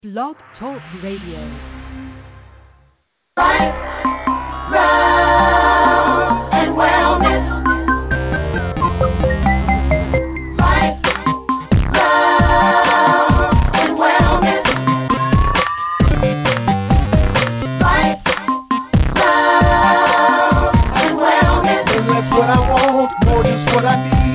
Blog Talk Radio. Life, love, and wellness. Life, love, and wellness. Life, love, and wellness. And that's what I want, more just what I need.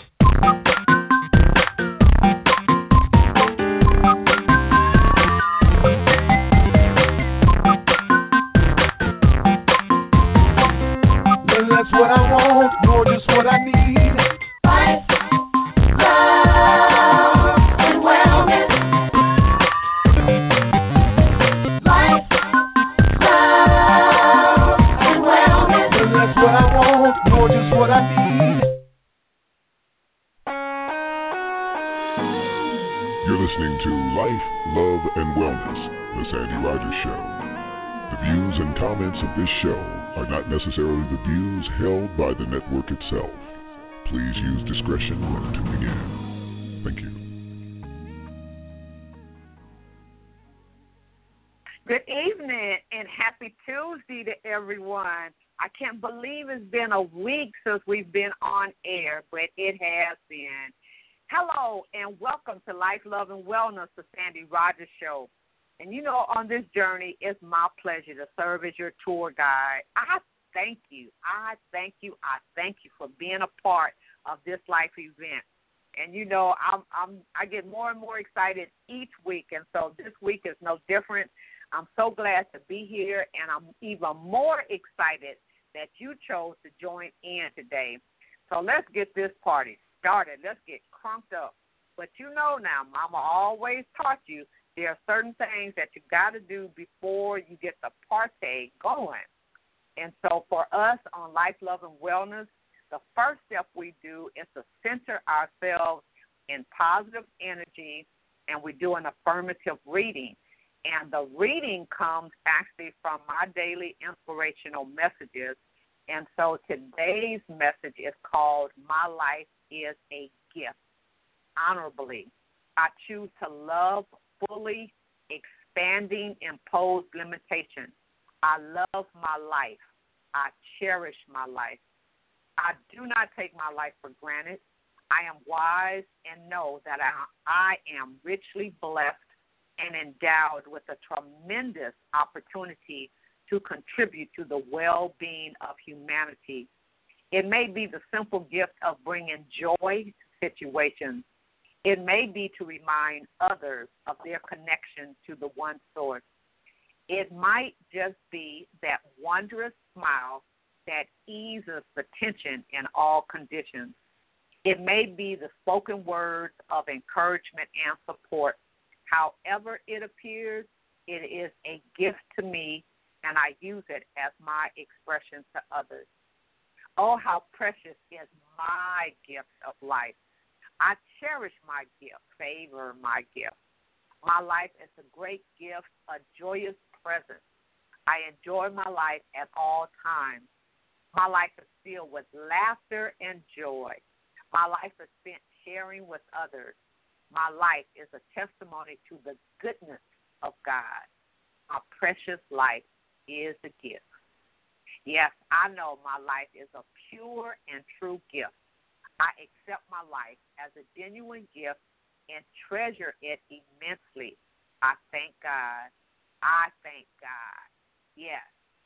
That's what I want, more just what I need. Life, love, and wellness. Life, love, and wellness. And that's what I want, more just what I need. You're listening to Life, Love, and Wellness, The Sandy Rogers Show. The views and comments of this show are not necessarily the views held by the network itself. Please use discretion when tuning in. Thank you. Good evening and happy Tuesday to everyone. I can't believe it's been a week since we've been on air, but it has been. Hello and welcome to Life, Love, and Wellness, the Sandy Rogers Show. And you know, on this journey, it's my pleasure to serve as your tour guide. I thank you. I thank you for being a part of this life event. And you know, I get more and more excited each week, and so this week is no different. I'm so glad to be here, and I'm even more excited that you chose to join in today. So let's get this party started. Let's get crunked up. But you know now, Mama always taught you there are certain things that you got to do before you get the party going. And so for us on Life, Love, and Wellness, the first step we do is to center ourselves in positive energy, and we do an affirmative reading. And the reading comes actually from my daily inspirational messages. And so today's message is called My Life is a Gift. Honorably, I choose to love fully, expanding imposed limitations. I love my life. I cherish my life. I do not take my life for granted. I am wise and know that I am richly blessed and endowed with a tremendous opportunity to contribute to the well-being of humanity. It may be the simple gift of bringing joy to situations. It may be to remind others of their connection to the one source. It might just be that wondrous smile that eases the tension in all conditions. It may be the spoken words of encouragement and support. However it appears, it is a gift to me, and I use it as my expression to others. Oh, how precious is my gift of life. I cherish my gift, favor my gift. My life is a great gift, a joyous present. I enjoy my life at all times. My life is filled with laughter and joy. My life is spent sharing with others. My life is a testimony to the goodness of God. My precious life is a gift. Yes, I know my life is a pure and true gift. I accept my life as a genuine gift and treasure it immensely. I thank God. I thank God. Yes,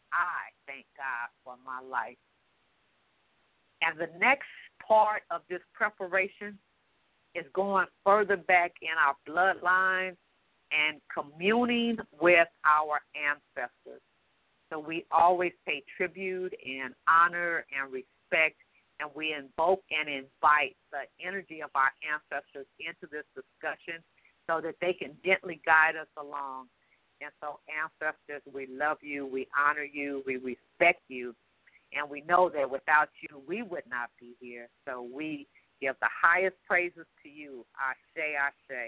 I thank God for my life. And the next part of this preparation is going further back in our bloodlines and communing with our ancestors. So we always pay tribute and honor and respect, and we invoke and invite the energy of our ancestors into this discussion so that they can gently guide us along. And so, ancestors, we love you, we honor you, we respect you, and we know that without you, we would not be here. So we give the highest praises to you. Ashe, ashe.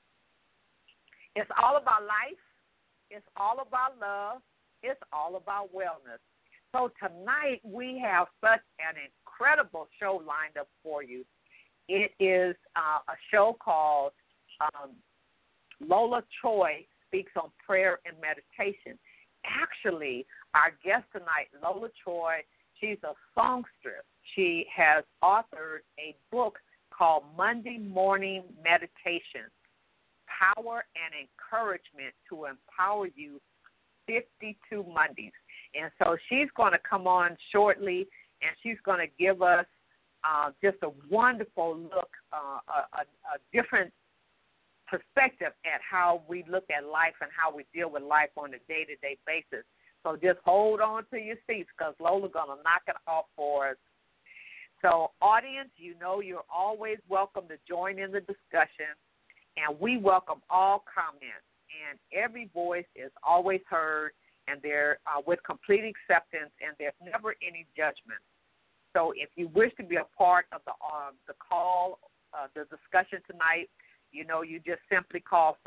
It's all about life. It's all about love. It's all about wellness. So tonight we have such an incredible show lined up for you. It is a show called Lola Choi speaks on prayer and meditation. Actually, our guest tonight, Lola Troy, she's a songstress. She has authored a book called Monday Morning Meditation, Power and Encouragement to Empower You 52 Mondays. And so she's going to come on shortly, and she's going to give us just a wonderful look, a different perspective at how we look at life and how we deal with life on a day-to-day basis. So just hold on to your seats because Lola's going to knock it off for us. So, audience, you know you're always welcome to join in the discussion, and we welcome all comments. And every voice is always heard, and they're with complete acceptance, and there's never any judgment. So if you wish to be a part of the call, the discussion tonight, you know you just simply call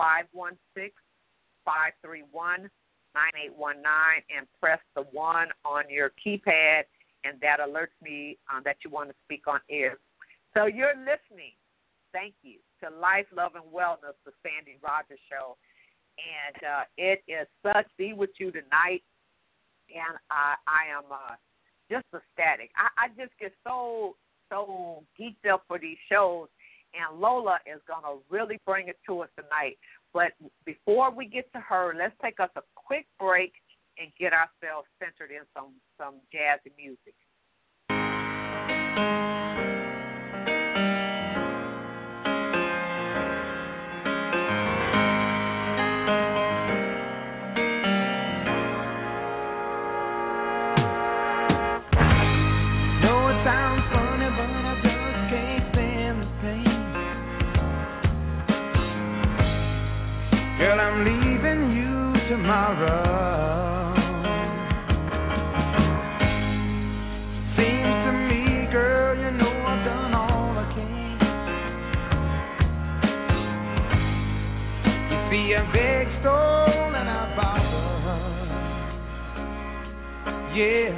516-531-9819 and press the 1 on your keypad, and that alerts me that you want to speak on air. So you're listening, thank you, to Life, Love, and Wellness, the Sandy Rogers Show. And it is such be with you tonight, and I am just ecstatic. I just get so geeked up for these shows, and Lola is going to really bring it to us tonight. But before we get to her, let's take us a quick break and get ourselves centered in some jazzy music. Girl, I'm leaving you tomorrow. Seems to me, girl, you know I've done all I can. You see, I beg, stole, and I borrowed. Yeah.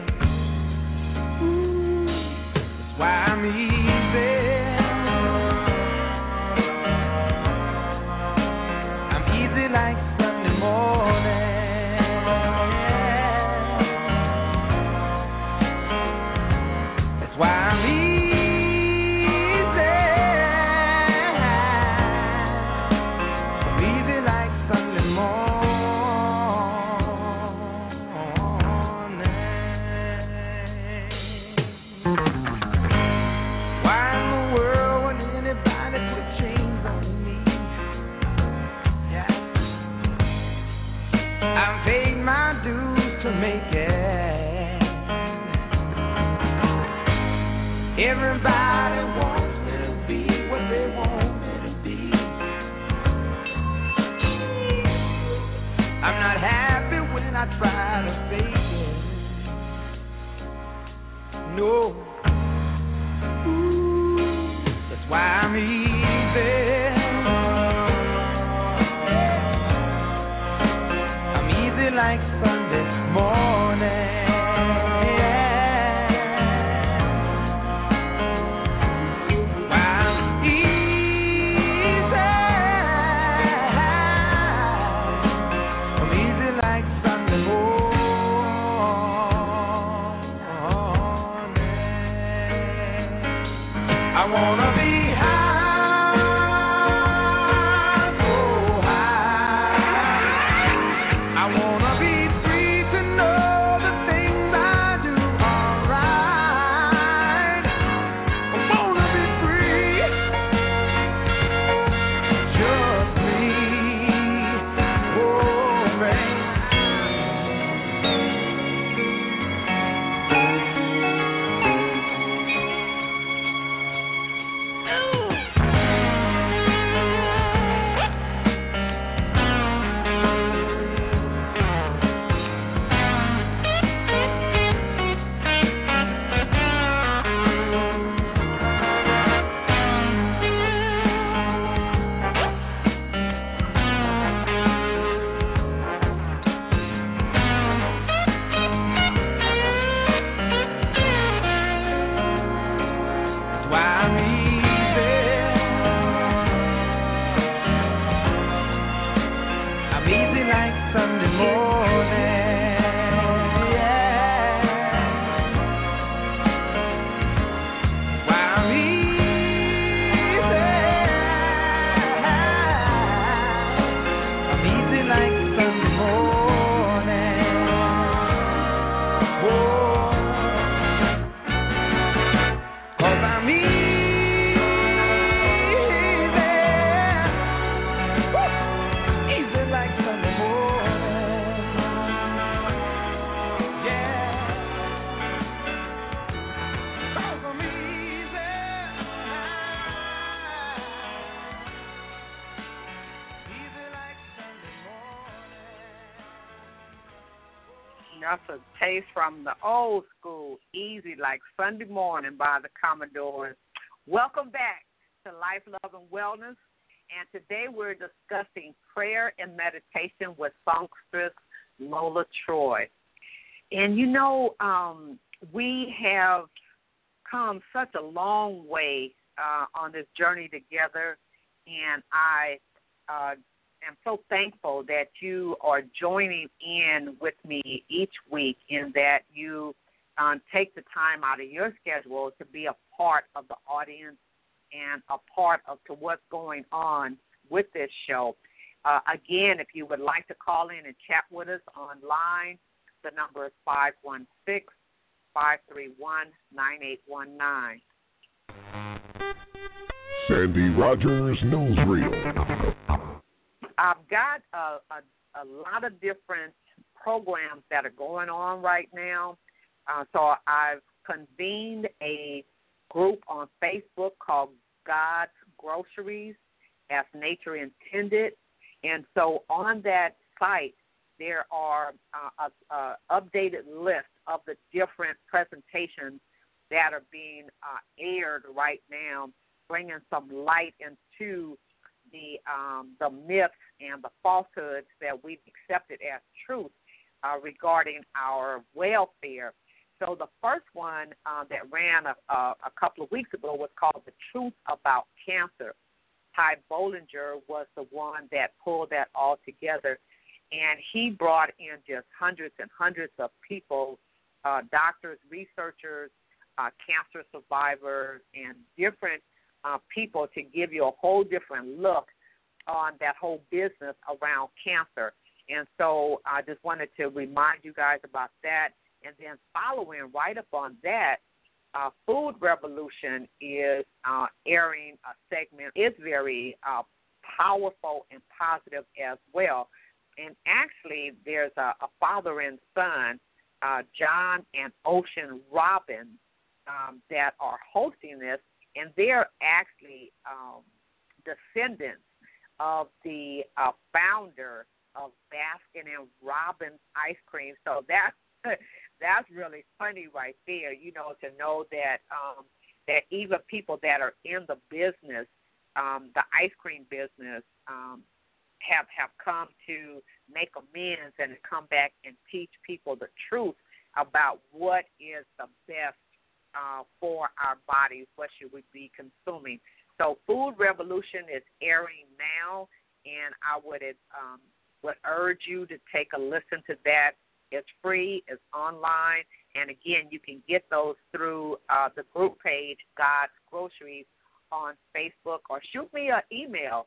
Ooh, that's why I'm easy. Like Sunday morning, that's why I'm easy like Sunday morning. Why in the world would anybody put chains on me? I've paid my dues to make it. Everybody wants me to be what they want me to be. I'm not happy when I try to fake it. No. Ooh, that's why I'm easy. Like Sunday morning, I'm easy like Sunday morning. I wanna be high. No. easy like Sunday morning. Yeah. Why I'm easy like Sunday morning. Oh, 'cause I'm easy. Woo. Easy like Sunday morning. Yeah. 'Cause I'm easy. Easy like Sunday morning. That's a taste from the old school, Easy Like Sunday Morning by the Commodores. Welcome back to Life, Love, and Wellness. And today we're discussing prayer and meditation with songstress Lola Troy. And you know, we have come such a long way on this journey together. And I am so thankful that you are joining in with me each week, in that you take the time out of your schedule to be a part of the audience and a part of to what's going on with this show. Again, if you would like to call in and chat with us online, the number is 516-531-9819. Sandy Rogers Newsreel. I've got a lot of different programs that are going on right now. So I've convened a group on Facebook called God's Groceries, as nature intended. And so on that site, there are a updated list of the different presentations that are being aired right now, bringing some light into the myths and the falsehoods that we've accepted as truth regarding our welfare. So the first one that ran a couple of weeks ago was called The Truth About Cancer. Ty Bollinger was the one that pulled that all together, and he brought in just hundreds and hundreds of people, doctors, researchers, cancer survivors, and different people to give you a whole different look on that whole business around cancer. And so I just wanted to remind you guys about that. And then following right up on that, Food Revolution is airing a segment. It's very powerful and positive as well. And actually, there's a father and son, John and Ocean Robbins, that are hosting this, and they're actually descendants of the founder of Baskin and Robbins ice cream. So that's really funny right there, you know, to know that that even people that are in the business, the ice cream business, have come to make amends and come back and teach people the truth about what is the best for our bodies, what should we be consuming. So Food Revolution is airing now, and I would urge you to take a listen to that. It's free, it's online, and again, you can get those through the group page, God's Groceries, on Facebook, or shoot me an email,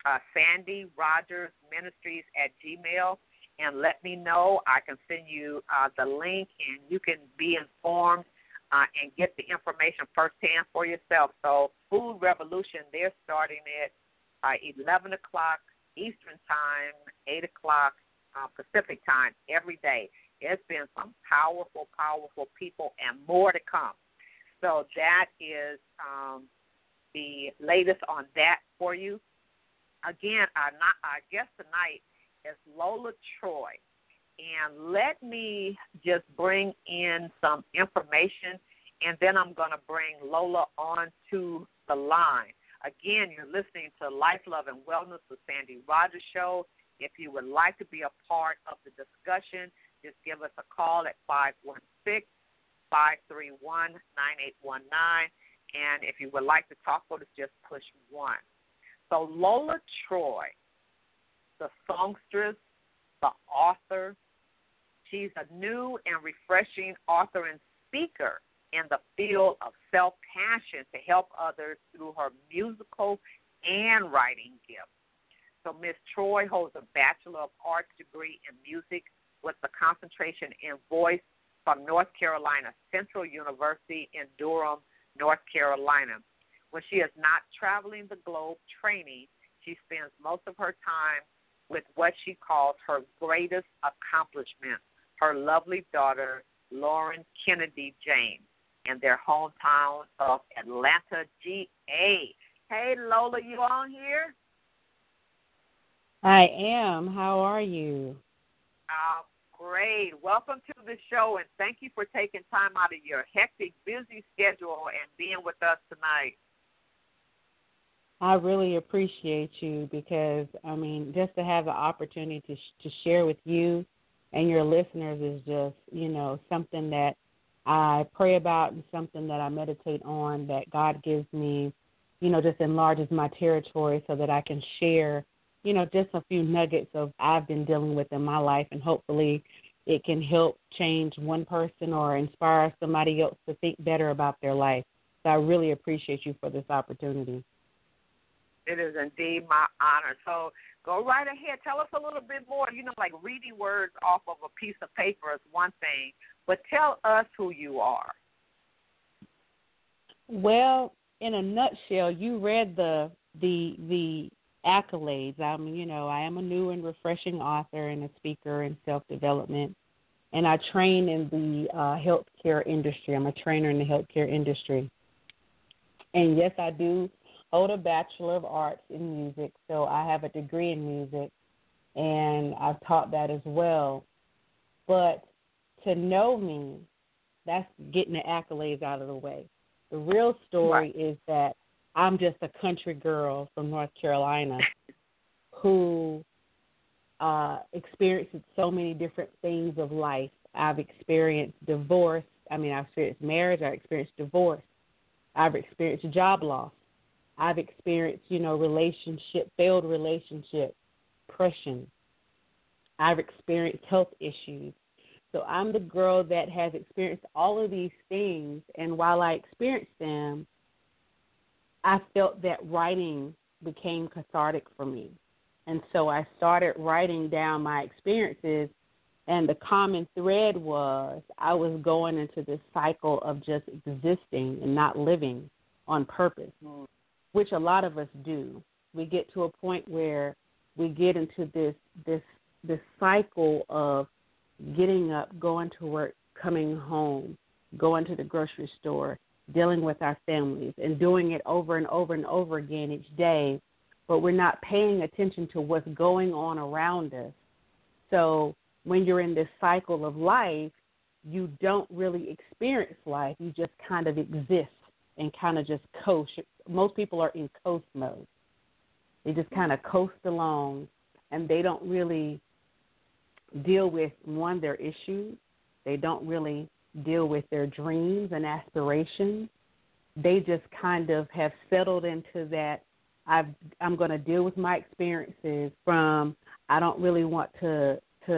sandyrogersministries@gmail.com, and let me know. I can send you the link, and you can be informed and get the information firsthand for yourself. So Food Revolution, they're starting at 11 o'clock Eastern Time, 8 o'clock Pacific Time every day. It's been some powerful, powerful people and more to come. So that is the latest on that for you. Again, our guest tonight is Lola Troy. And let me just bring in some information, and then I'm going to bring Lola onto the line. Again, you're listening to Life, Love, and Wellness with Sandy Rogers Show. If you would like to be a part of the discussion, just give us a call at 516-531-9819. And if you would like to talk with us, just push 1. So Lola Troy, the songstress, the author. She's a new and refreshing author and speaker in the field of self-passion to help others through her musical and writing gifts. So Ms. Troy holds a Bachelor of Arts degree in music with a concentration in voice from North Carolina Central University in Durham, North Carolina. When she is not traveling the globe training, she spends most of her time with what she calls her greatest accomplishment, her lovely daughter, Lauren Kennedy James, in their hometown of Atlanta, GA. Hey, Lola, you on here? I am. How are you? Great. Welcome to the show, and thank you for taking time out of your hectic, busy schedule and being with us tonight. I really appreciate you because, just to have the opportunity to share with you and your listeners is just, something that I pray about and something that I meditate on, that God gives me, just enlarges my territory so that I can share, just a few nuggets of I've been dealing with in my life, and hopefully it can help change one person or inspire somebody else to think better about their life. So I really appreciate you for this opportunity. It is indeed my honor. So go right ahead. Tell us a little bit more. Like reading words off of a piece of paper is one thing, but tell us who you are. Well, in a nutshell, you read the accolades. I am a new and refreshing author and a speaker in self-development, and I train in the healthcare industry. I'm a trainer in the healthcare industry. And, yes, I do hold a Bachelor of Arts in music, so I have a degree in music, and I've taught that as well. But to know me, that's getting the accolades out of the way. The real story is that I'm just a country girl from North Carolina who experiences so many different things of life. I've experienced divorce. I've experienced marriage. I've experienced divorce. I've experienced job loss. I've experienced, failed relationship, depression. I've experienced health issues. So I'm the girl that has experienced all of these things, and while I experienced them, I felt that writing became cathartic for me. And so I started writing down my experiences, and the common thread was I was going into this cycle of just existing and not living on purpose, which a lot of us do. We get to a point where we get into this cycle of getting up, going to work, coming home, going to the grocery store, dealing with our families, and doing it over and over and over again each day, but we're not paying attention to what's going on around us. So when you're in this cycle of life, you don't really experience life. You just kind of exist and kind of just coast. Most people are in coast mode. They just kind of coast along, and they don't really deal with, one, their issues. They don't really deal with their dreams and aspirations. They just kind of have settled into that I'm going to deal with my experiences from I don't really want to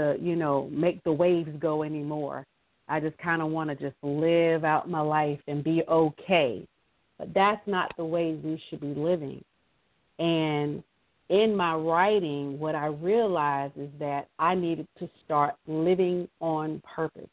make the waves go anymore. I just kind of want to just live out my life and be okay. But that's not the way we should be living. And in my writing, what I realized is that I needed to start living on purpose.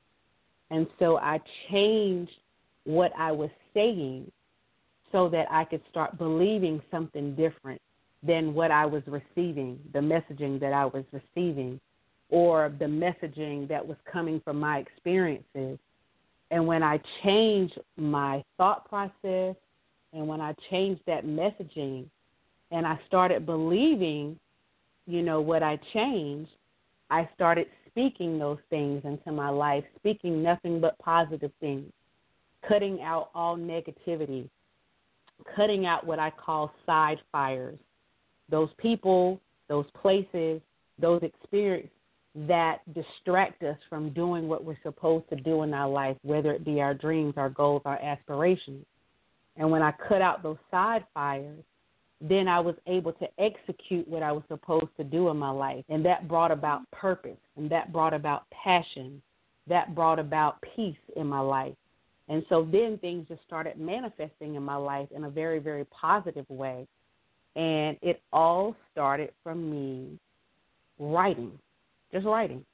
And so I changed what I was saying so that I could start believing something different than what I was receiving, the messaging that I was receiving, or the messaging that was coming from my experiences. And when I changed my thought process and when I changed that messaging and I started believing, what I changed, I started speaking those things into my life, speaking nothing but positive things, cutting out all negativity, cutting out what I call side fires, those people, those places, those experiences that distract us from doing what we're supposed to do in our life, whether it be our dreams, our goals, our aspirations. And when I cut out those side fires, then I was able to execute what I was supposed to do in my life. And that brought about purpose, and that brought about passion, that brought about peace in my life. And so then things just started manifesting in my life in a very, very positive way. And it all started from me writing, just writing.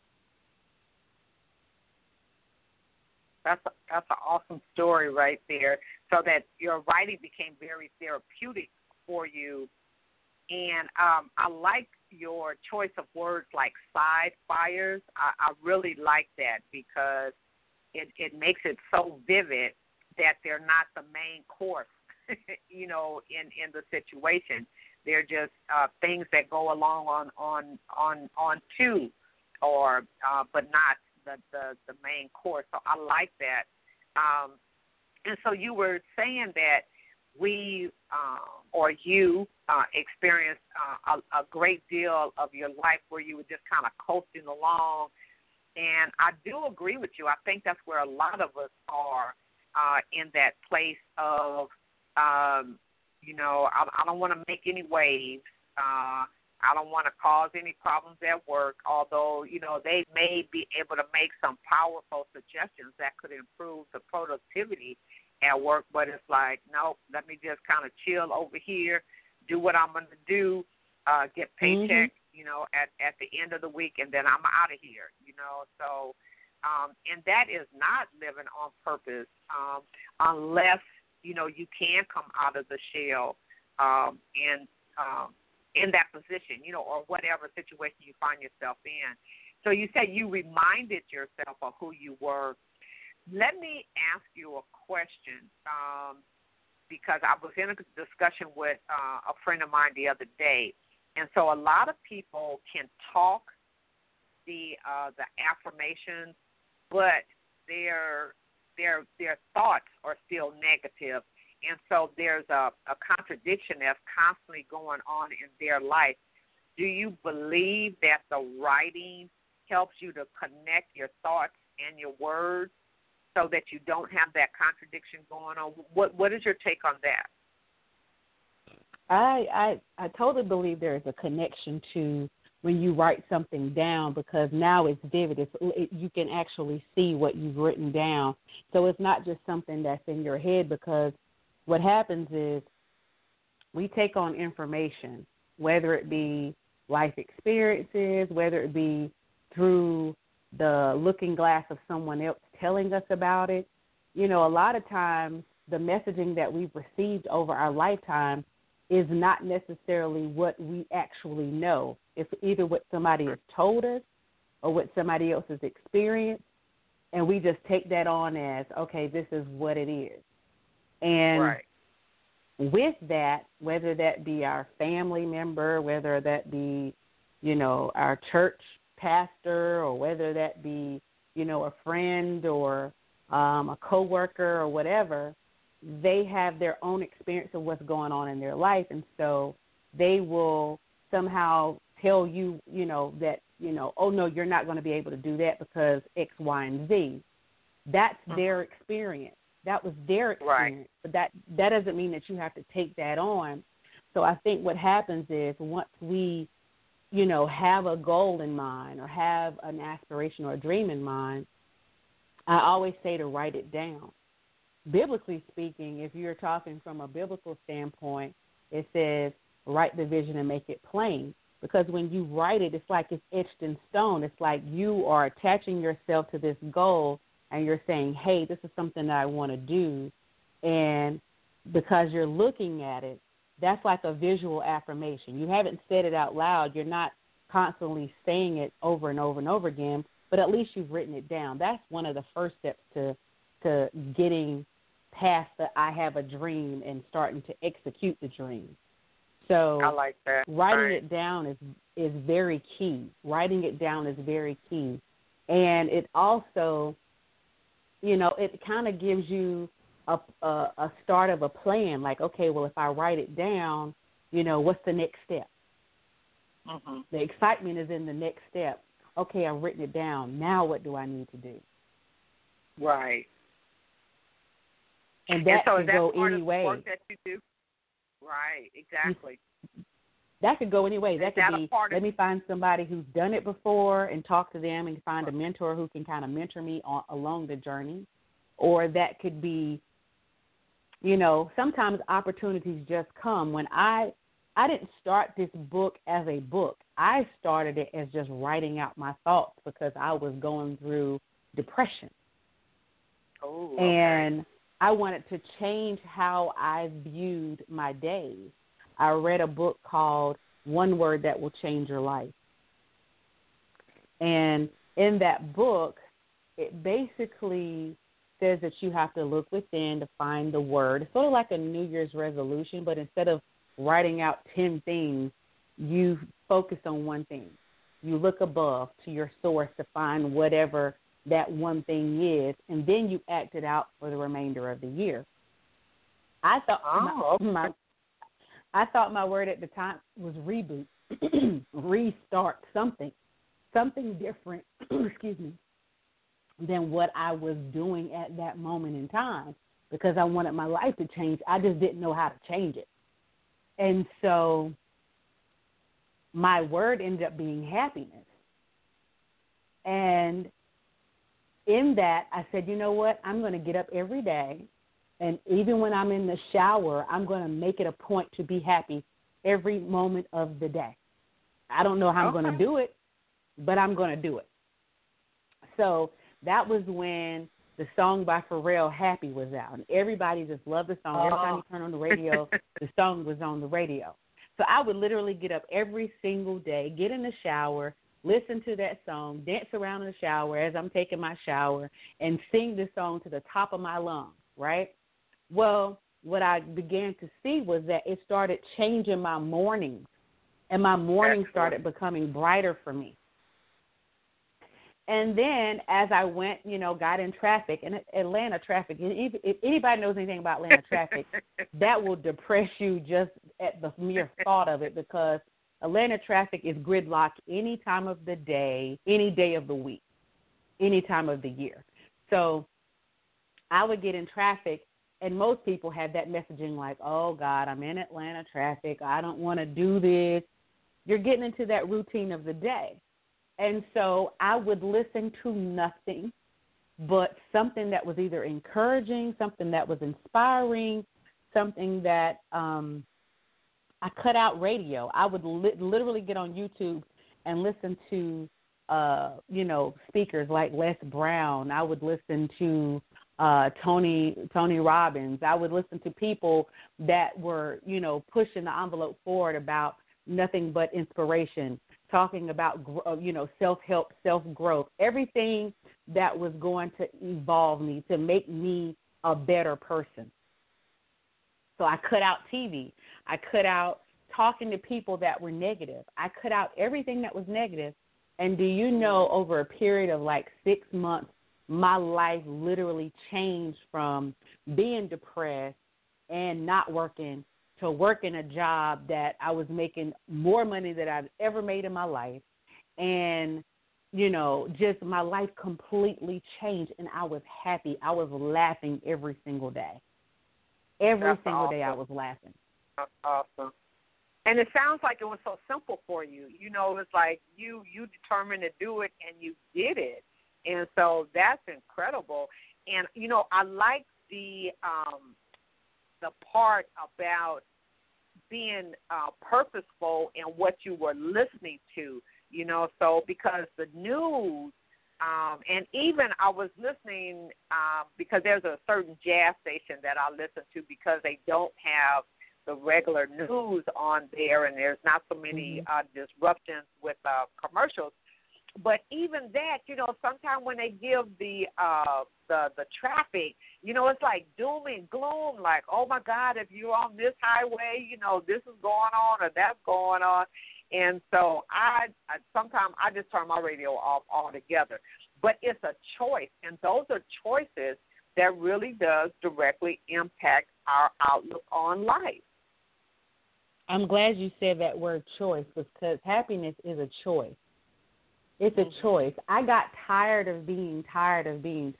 That's an awesome story right there. So that your writing became very therapeutic for you. And I like your choice of words like side fires. I really like that because it makes it so vivid that they're not the main course, in the situation. They're just things that go along on two, or but not the main course. So I like that. And so you were saying that we or you experienced a great deal of your life where you were just kind of coasting along. And I do agree with you. I think that's where a lot of us are in that place of, I don't want to make any waves. I don't want to cause any problems at work, although, they may be able to make some powerful suggestions that could improve the productivity at work, but it's like, no, let me just kind of chill over here, do what I'm going to do, get paycheck, at the end of the week, and then I'm out of here, So, and that is not living on purpose unless, you can come out of the shell in that position, or whatever situation you find yourself in. So you said you reminded yourself of who you were. Let me ask you a question because I was in a discussion with a friend of mine the other day, and so a lot of people can talk the affirmations, but their thoughts are still negative. And so there's a contradiction that's constantly going on in their life. Do you believe that the writing helps you to connect your thoughts and your words so that you don't have that contradiction going on? What is your take on that? I totally believe there is a connection to when you write something down, because now it's vivid. You can actually see what you've written down. So it's not just something that's in your head, because what happens is we take on information, whether it be life experiences, whether it be through the looking glass of someone else telling us about it. A lot of times the messaging that we've received over our lifetime is not necessarily what we actually know. It's either what somebody has told us or what somebody else has experienced, and we just take that on as, okay, this is what it is. And right. With that, whether that be our family member, whether that be, our church pastor, or whether that be, a friend or a coworker or whatever, they have their own experience of what's going on in their life. And so they will somehow tell you, that, oh, no, you're not going to be able to do that because X, Y, and Z. That's their experience. That was their experience, right. But that doesn't mean that you have to take that on. So I think what happens is once we, have a goal in mind or have an aspiration or a dream in mind, I always say to write it down. Biblically speaking, if you're talking from a biblical standpoint, it says write the vision and make it plain. Because when you write it, it's like it's etched in stone. It's like you are attaching yourself to this goal, and you're saying, hey, this is something that I want to do. And because you're looking at it, that's like a visual affirmation. You haven't said it out loud. You're not constantly saying it over and over and over again, but at least you've written it down. That's one of the first steps to getting past the I have a dream and starting to execute the dream. So I like that. Writing it down is very key. Writing it down is very key. And it also, it kind of gives you a start of a plan. Like, okay, well, if I write it down, what's the next step? Mm-hmm. The excitement is in the next step. Okay, I've written it down. Now what do I need to do? Right. And that so can is that go part any of way. the work that you do? Right, exactly. That could go any way. That could be, let me find somebody who's done it before and talk to them and find a mentor who can kind of mentor me along the journey. Or that could be, you know, sometimes opportunities just come. When I didn't start this book as a book. I started it as just writing out my thoughts because I was going through depression. Oh, okay. And I wanted to change how I viewed my days. I read a book called One Word That Will Change Your Life. And in that book, it basically says that you have to look within to find the word. It's sort of like a New Year's resolution, but instead of writing out 10 things, you focus on one thing. You look above to your source to find whatever that one thing is, and then you act it out for the remainder of the year. I thought my word at the time was reboot, restart, something different, excuse me, than what I was doing at that moment in time, because I wanted my life to change. I just didn't know how to change it. And so my word ended up being happiness. And in that, I said, you know what? I'm going to get up every day, and even when I'm in the shower, I'm going to make it a point to be happy every moment of the day. I don't know how I'm going to do it, but I'm going to do it. So that was when the song by Pharrell, Happy, was out. And everybody just loved the song. Every time you turn on the radio, the song was on the radio. So I would literally get up every single day, get in the shower, listen to that song, dance around in the shower as I'm taking my shower, and sing the song to the top of my lungs, right? Well, what I began to see was that it started changing my mornings, and my mornings started becoming brighter for me. And then as I went, you know, got in traffic, and Atlanta traffic, if anybody knows anything about Atlanta traffic, that will depress you just at the mere thought of it, because Atlanta traffic is gridlock any time of the day, any day of the week, any time of the year. So I would get in traffic, and most people had that messaging like, oh, God, I'm in Atlanta traffic. I don't want to do this. You're getting into that routine of the day. And so I would listen to nothing but something that was either encouraging, something that was inspiring, something that I cut out radio. I would literally get on YouTube and listen to, you know, speakers like Les Brown. I would listen to Tony Robbins. I would listen to people that were, you know, pushing the envelope forward about nothing but inspiration, talking about, you know, self-help, self-growth, everything that was going to evolve me, to make me a better person. So I cut out TV. I cut out talking to people that were negative. I cut out everything that was negative. And do you know, over a period of like 6 months, my life literally changed from being depressed and not working to working a job that I was making more money than I've ever made in my life. And, you know, just my life completely changed, and I was happy. I was laughing every single day. Every single day I was laughing. That's awesome. And it sounds like it was so simple for you. You know, it's like you determined to do it, and you did it. And so that's incredible. And, you know, I like the part about being purposeful in what you were listening to, you know, so because the news, and even I was listening because there's a certain jazz station that I listen to because they don't have the regular news on there, and there's not so many disruptions with commercials. But even that, you know, sometimes when they give the traffic, you know, it's like doom and gloom, like, oh, my God, if you're on this highway, you know, this is going on or that's going on. And so I sometimes I just turn my radio off altogether. But it's a choice, and those are choices that really does directly impact our outlook on life. I'm glad you said that word choice, because happiness is a choice. It's a choice. I got tired of being tired of being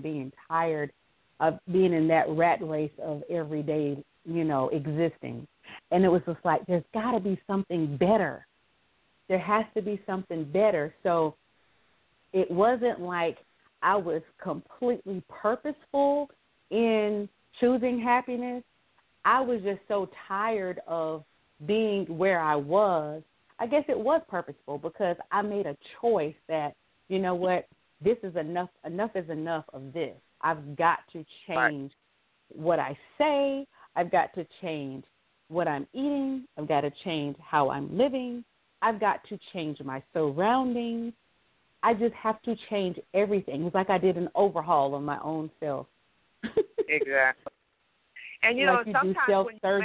in that rat race of everyday, you know, existing. And it was just like, there's got to be something better. There has to be something better. So it wasn't like I was completely purposeful in choosing happiness. I was just so tired of being where I was. I guess it was purposeful because I made a choice that, you know what, this is enough. Enough is enough of this. I've got to change what I say. I've got to change what I'm eating. I've got to change how I'm living. I've got to change my surroundings. I just have to change everything. It's like I did an overhaul of my own self. Exactly. And, you like know, you sometimes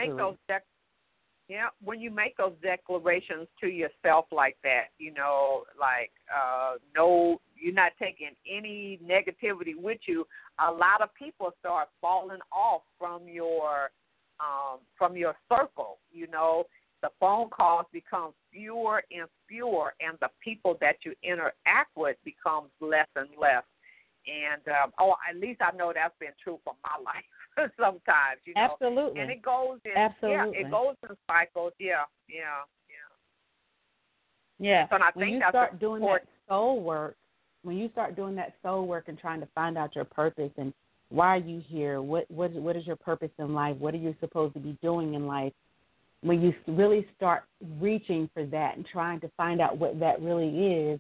when you make those declarations to yourself like that, you know, like no, you're not taking any negativity with you, a lot of people start falling off from your circle, you know. The phone calls become fewer and fewer, and the people that you interact with becomes less and less. And, at least I know that's been true for my life sometimes, you know. Absolutely. And it goes in, Absolutely. it goes in cycles, Yeah. So I when think you that's start doing that important. soul work, and trying to find out your purpose and why are you here, what is your purpose in life, what are you supposed to be doing in life, when you really start reaching for that and trying to find out what that really is,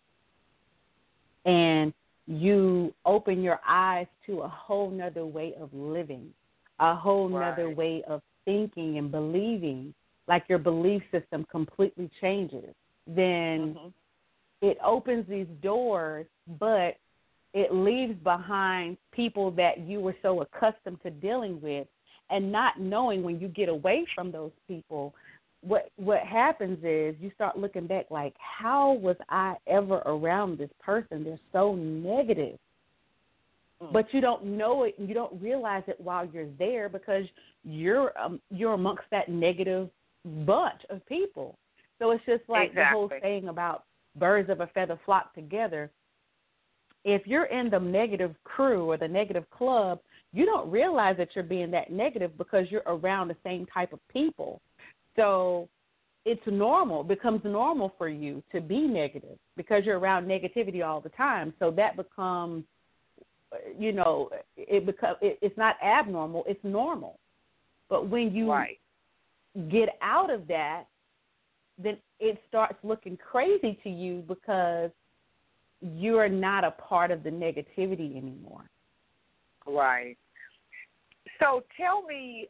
and you open your eyes to a whole nother way of living, a whole nother way of thinking and believing, like your belief system completely changes, then it opens these doors, but it leaves behind people that you were so accustomed to dealing with, and not knowing when you get away from those people, what happens is you start looking back like, how was I ever around this person? They're so negative. But you don't know it, and you don't realize it while you're there because you're amongst that negative bunch of people. So it's just like the whole saying about birds of a feather flock together. If you're in the negative crew or the negative club, you don't realize that you're being that negative because you're around the same type of people. So it's normal, becomes normal for you to be negative because you're around negativity all the time. So that becomes, you know, it's not abnormal, it's normal. But when you get out of that, then it starts looking crazy to you because you're not a part of the negativity anymore. Right. So tell me,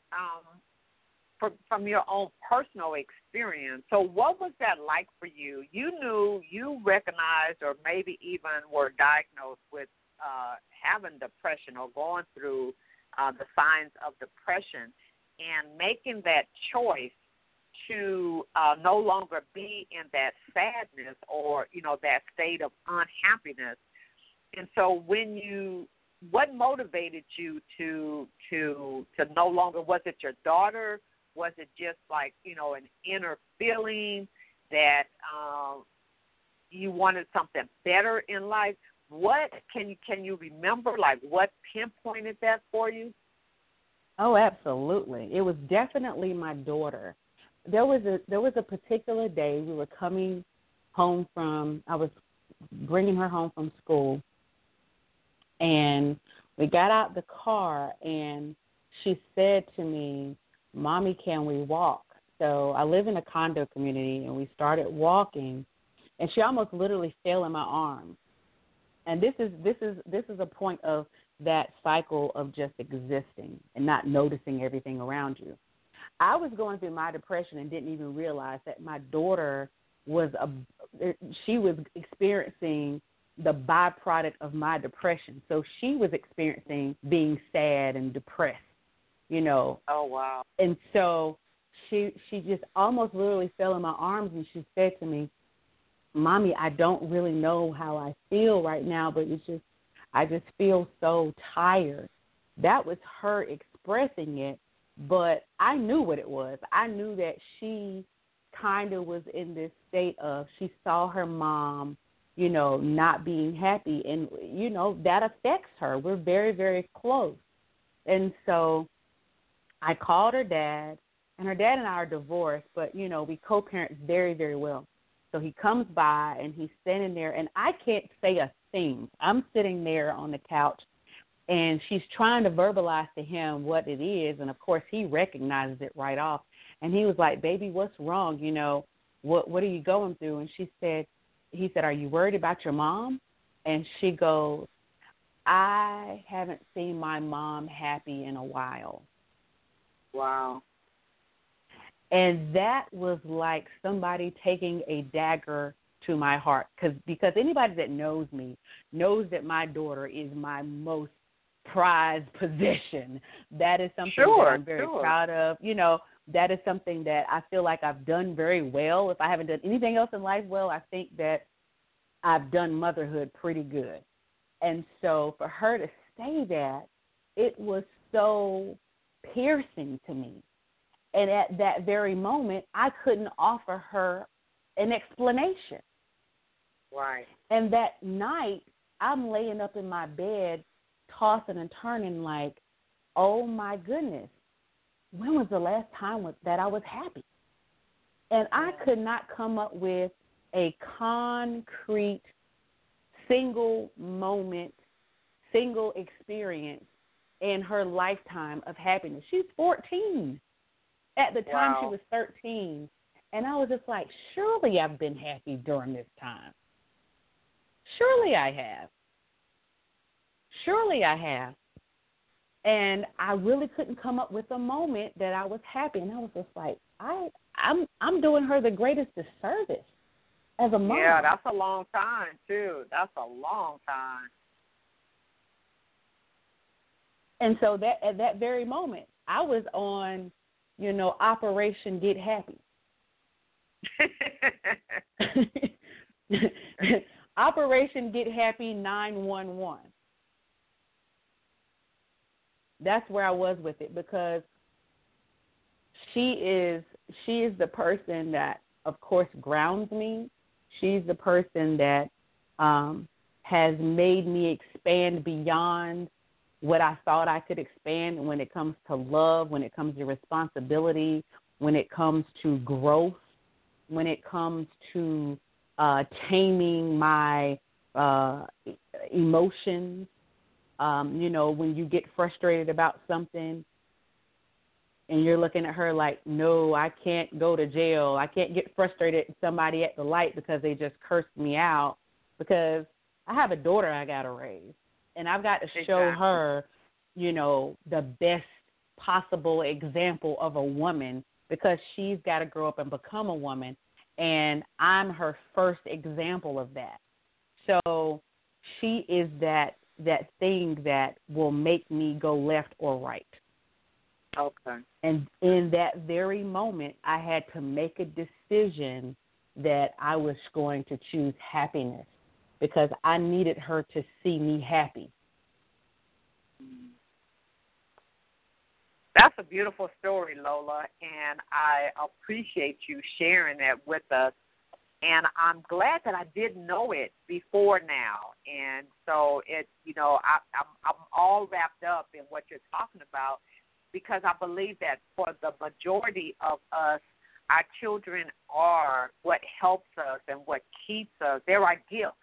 from your own personal experience, so what was that like for you? You recognized or maybe even were diagnosed with having depression or going through the signs of depression, and making that choice to no longer be in that sadness or, you know, that state of unhappiness. And so what motivated you to no longer, was it your daughter? Was it just like, you know, an inner feeling that you wanted something better in life? What can you remember, like what pinpointed that for you? Oh, absolutely. It was definitely my daughter. There was a particular day we were coming home from, I was bringing her home from school, and we got out the car, and she said to me, "Mommy, can we walk?" So I live in a condo community, and we started walking, and she almost literally fell in my arms. And this is a point of that cycle of just existing and not noticing everything around you. I was going through my depression and didn't even realize that my daughter was experiencing the byproduct of my depression. So she was experiencing being sad and depressed, you know. Oh, wow. And so she just almost literally fell in my arms, and she said to me, "Mommy, I don't really know how I feel right now, but I just feel so tired." That was her expressing it, but I knew what it was. I knew that she kind of was in this state of, she saw her mom, you know, not being happy, and, you know, that affects her. We're very, very close. And so I called her dad, And her dad and I are divorced, but, you know, we co-parent very, very well. So he comes by, and he's standing there, and I can't say a thing. I'm sitting there on the couch, and she's trying to verbalize to him what it is, and, of course, he recognizes it right off. And he was like, baby, what's wrong? You know, what are you going through? And he said, are you worried about your mom? And she goes, I haven't seen my mom happy in a while. Wow. And that was like somebody taking a dagger to my heart, because anybody that knows me knows that my daughter is my most prized possession. That is something that I'm very proud of. You know, that is something that I feel like I've done very well. If I haven't done anything else in life well, I think that I've done motherhood pretty good. And so for her to say that, it was so piercing to me. And at that very moment, I couldn't offer her an explanation. Right. And that night, I'm laying up in my bed, tossing and turning like, oh, my goodness, when was the last time that I was happy? And I could not come up with a concrete, single moment, single experience in her lifetime of happiness. She's 14. At the time, she was 13. And I was just like, surely I've been happy during this time. Surely I have. Surely I have. And I really couldn't come up with a moment that I was happy. And I was just like, I'm doing her the greatest disservice as a mom. Yeah, that's a long time, too. That's a long time. And so that at that very moment, I was on, you know, Operation Get Happy. Operation Get Happy 911. That's where I was with it, because she is the person that, of course, grounds me. She's the person that has made me expand beyond what I thought I could expand when it comes to love, when it comes to responsibility, when it comes to growth, when it comes to taming my emotions. You know, when you get frustrated about something and you're looking at her like, no, I can't go to jail. I can't get frustrated at somebody at the light because they just cursed me out, because I have a daughter I got to raise. And I've got to show her, you know, the best possible example of a woman, because she's got to grow up and become a woman. And I'm her first example of that. So she is that thing that will make me go left or right. Okay. And in that very moment, I had to make a decision that I was going to choose happiness, because I needed her to see me happy. That's a beautiful story, Lola, and I appreciate you sharing that with us. And I'm glad that I didn't know it before now. And so it's, you know, I'm all wrapped up in what you're talking about, because I believe that for the majority of us, our children are what helps us and what keeps us. They're our gift.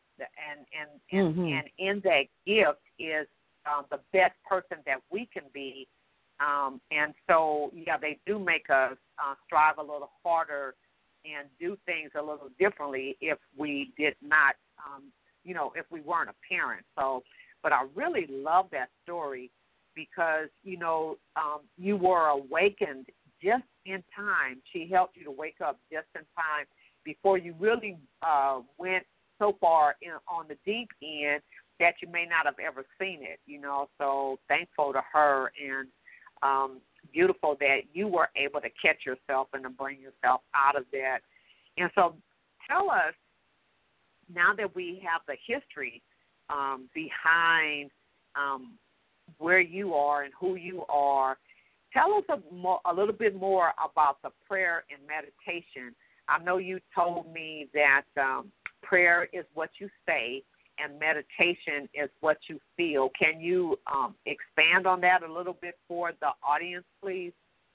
And in that gift is the best person that we can be. And so, yeah, they do make us strive a little harder and do things a little differently if we did not, you know, if we weren't a parent. So, but I really love that story, because, you know, you were awakened just in time. She helped you to wake up just in time before you really went so far on the deep end that you may not have ever seen it, you know. So thankful to her, and beautiful that you were able to catch yourself and to bring yourself out of that. And so tell us, now that we have the history behind where you are and who you are, tell us a little bit more about the prayer and meditation. I know you told me that prayer is what you say and meditation is what you feel. Can you expand on that a little bit for the audience, please?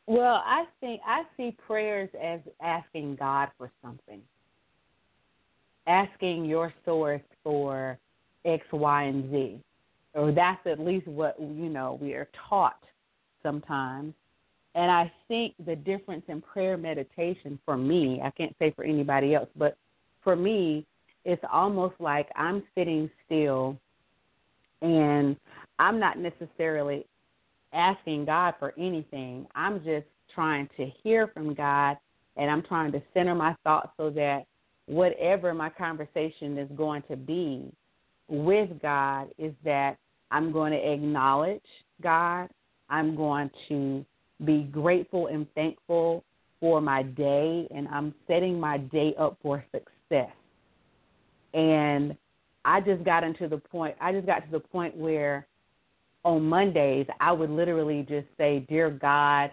Well, I see prayers as asking God for something, asking your source for X, Y, and Z, or that's at least what we are taught sometimes. And I think the difference in prayer meditation for me, I can't say for anybody else, but for me, it's almost like I'm sitting still, and I'm not necessarily asking God for anything. I'm just trying to hear from God, and I'm trying to center my thoughts so that whatever my conversation is going to be with God is that I'm going to acknowledge God. I'm going to be grateful and thankful for my day, and I'm setting my day up for success. And I just got to the point where on Mondays, I would literally just say, "Dear God,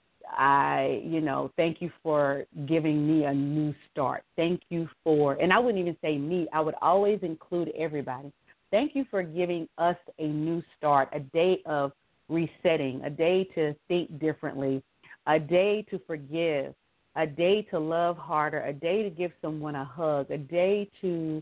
thank you for giving me a new start. Thank you for," and I wouldn't even say me, I would always include everybody. Thank you for giving us a new start, a day of resetting, a day to think differently, a day to forgive, a day to love harder, a day to give someone a hug, a day to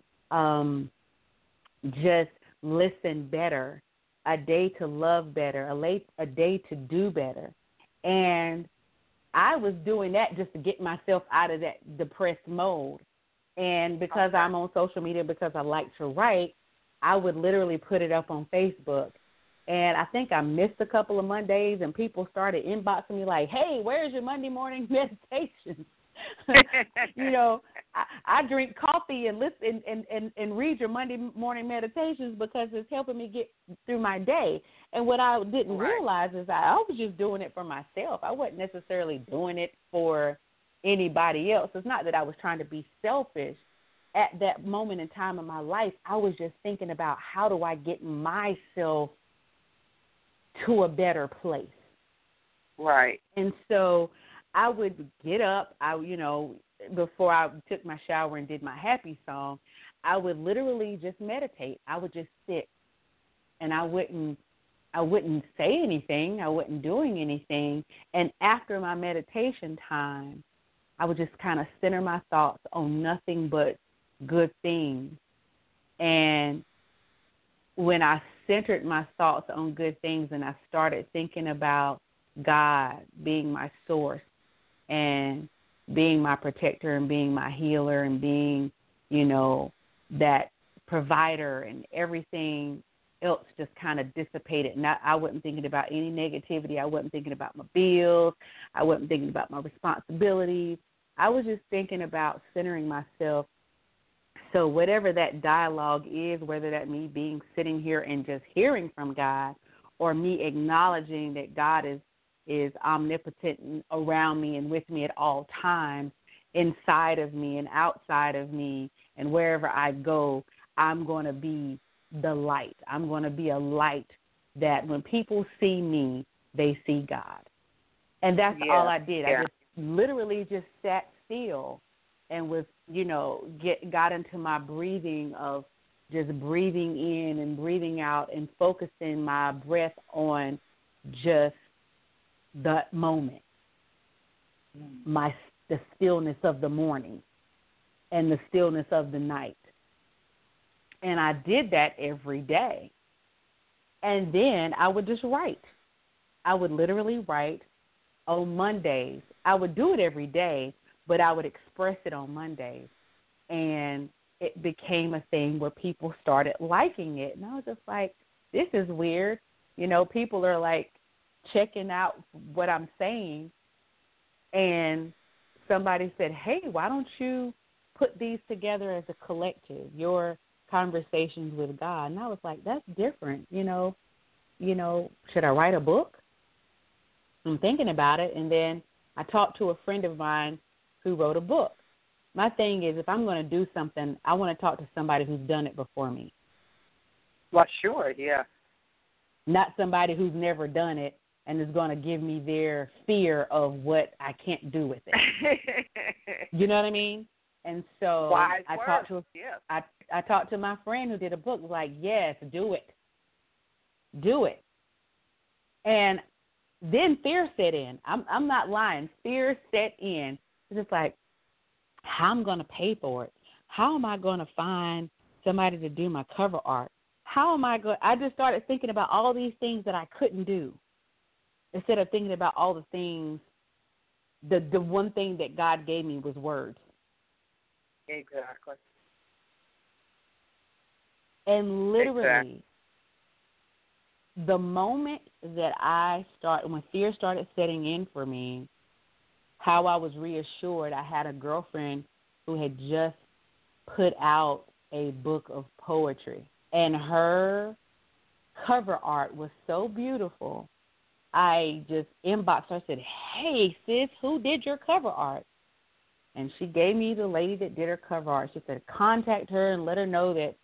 just listen better, a day to love better, a day to do better. And I was doing that just to get myself out of that depressed mode. And because I'm on social media, because I like to write, I would literally put it up on Facebook. And I think I missed a couple of Mondays, and people started inboxing me like, "Hey, where's your Monday morning meditation?" I drink coffee and listen and read your Monday morning meditations because it's helping me get through my day. And what I didn't realize is I was just doing it for myself. I wasn't necessarily doing it for anybody else. It's not that I was trying to be selfish. At that moment in time in my life, I was just thinking about how do I get myself to a better place. Right. And so I would get up, before I took my shower and did my happy song, I would literally just meditate. I would just sit, and I wouldn't say anything. I wasn't doing anything. And after my meditation time, I would just kind of center my thoughts on nothing but good things. And when I centered my thoughts on good things and I started thinking about God being my source and being my protector and being my healer and being, that provider, and everything else just kind of dissipated. And I wasn't thinking about any negativity. I wasn't thinking about my bills. I wasn't thinking about my responsibilities. I was just thinking about centering myself. So whatever that dialogue is, whether that me sitting here and just hearing from God, or me acknowledging that God is omnipotent and around me and with me at all times, inside of me and outside of me, and wherever I go, I'm going to be the light. I'm going to be a light that when people see me, they see God. And that's all I did. I just literally just sat still and was, got into my breathing of just breathing in and breathing out and focusing my breath on just that moment, the stillness of the morning and the stillness of the night. And I did that every day. And then I would just write. I would literally write on Mondays. I would do it every day, but I would express it on Mondays. And it became a thing where people started liking it. And I was just like, this is weird. People are like checking out what I'm saying. And somebody said, hey, why don't you put these together as a collective, your conversations with God? And I was like, that's different. Should I write a book? I'm thinking about it. And then I talked to a friend of mine who wrote a book. My thing is, if I'm going to do something, I want to talk to somebody who's done it before me. Well, sure, yeah. Not somebody who's never done it and is going to give me their fear of what I can't do with it. You know what I mean? And so I talked to my friend who did a book, like, yes, do it. Do it. And then fear set in. I'm not lying. Fear set in. It's just like, how am I going to pay for it? How am I going to find somebody to do my cover art? How am I going? I just started thinking about all these things that I couldn't do instead of thinking about all the things. The one thing that God gave me was words. Exactly. And literally, the moment that when fear started setting in for me, how I was reassured, I had a girlfriend who had just put out a book of poetry. And her cover art was so beautiful. I just inboxed her. I said, hey, sis, who did your cover art? And she gave me the lady that did her cover art. She said, contact her and let her know that,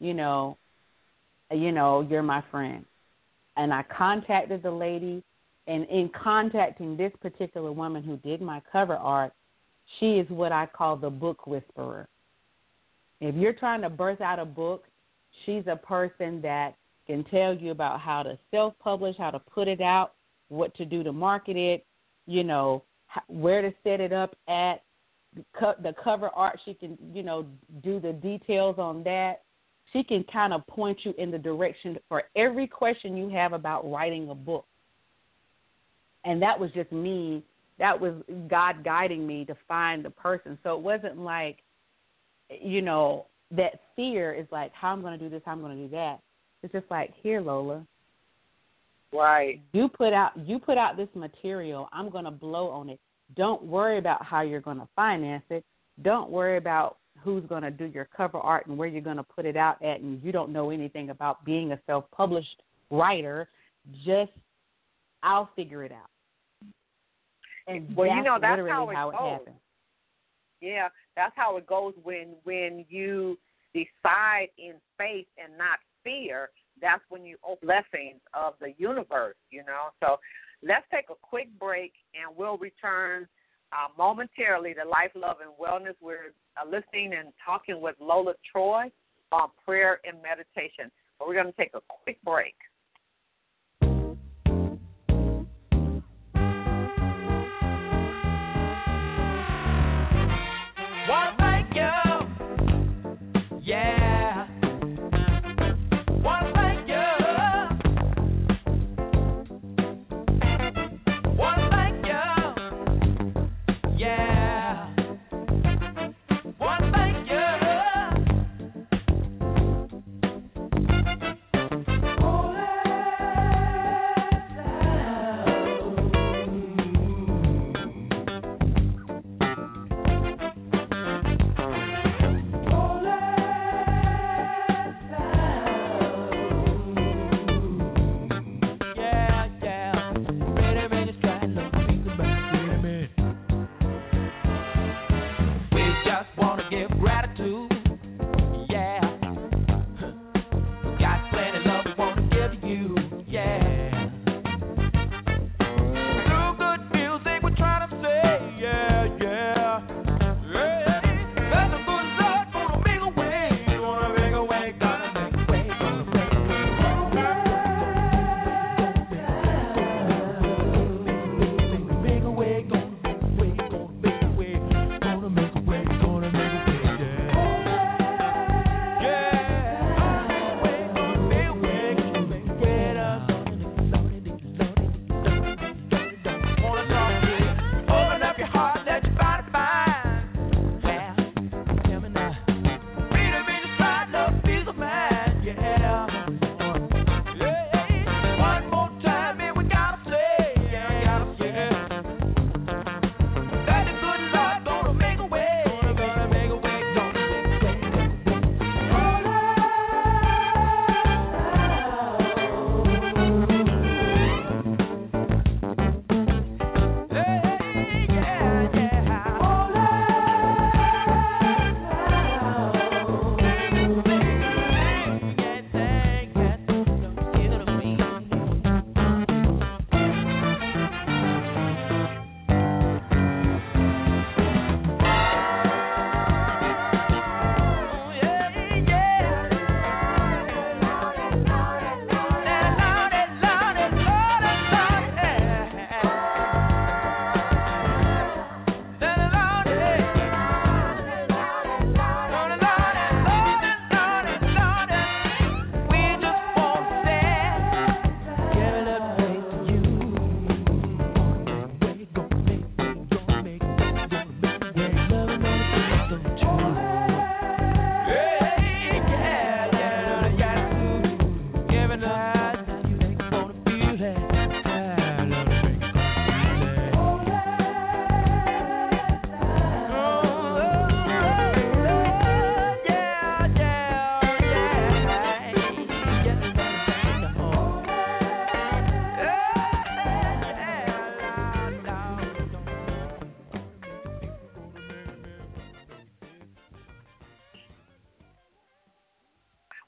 you're my friend. And I contacted the lady. And in contacting this particular woman who did my cover art, she is what I call the book whisperer. If you're trying to birth out a book, she's a person that can tell you about how to self-publish, how to put it out, what to do to market it, where to set it up at, the cover art. She can, do the details on that. She can kind of point you in the direction for every question you have about writing a book. And that was just me. That was God guiding me to find the person. So it wasn't like, that fear is like, how I'm going to do this, how I'm going to do that. It's just like, here, Lola. Right. You put out this material. I'm going to blow on it. Don't worry about how you're going to finance it. Don't worry about who's going to do your cover art and where you're going to put it out at, and you don't know anything about being a self-published writer. Just, I'll figure it out. And well, that's literally how it happened. Yeah, that's how it goes when you decide in faith and not fear. That's when you open blessings of the universe, So let's take a quick break, and we'll return momentarily to Life, Love, and Wellness. We're listening and talking with Lola Troy on prayer and meditation. So we're going to take a quick break. Wanna thank you, yeah. Wanna thank you. Wanna thank you, yeah. Wanna thank you. Oh,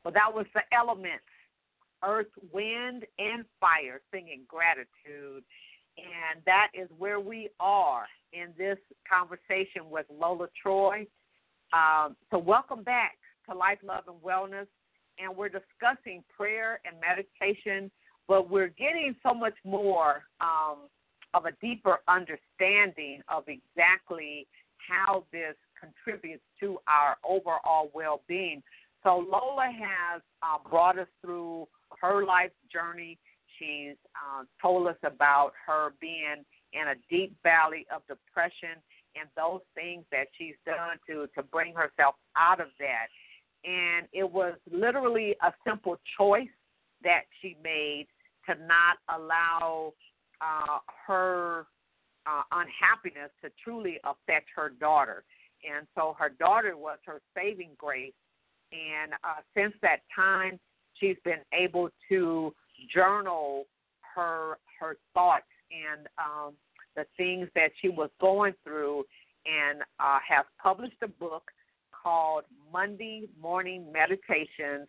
Well, that was the elements, earth, wind, and fire, singing gratitude. And that is where we are in this conversation with Lola Troy. So welcome back to Life, Love, and Wellness. And we're discussing prayer and meditation, but we're getting so much more of a deeper understanding of exactly how this contributes to our overall well-being. So Lola has brought us through her life journey. She's told us about her being in a deep valley of depression and those things that she's done to bring herself out of that. And it was literally a simple choice that she made to not allow her unhappiness to truly affect her daughter. And so her daughter was her saving grace. And since that time, she's been able to journal her thoughts and the things that she was going through, and has published a book called Monday Morning Meditations.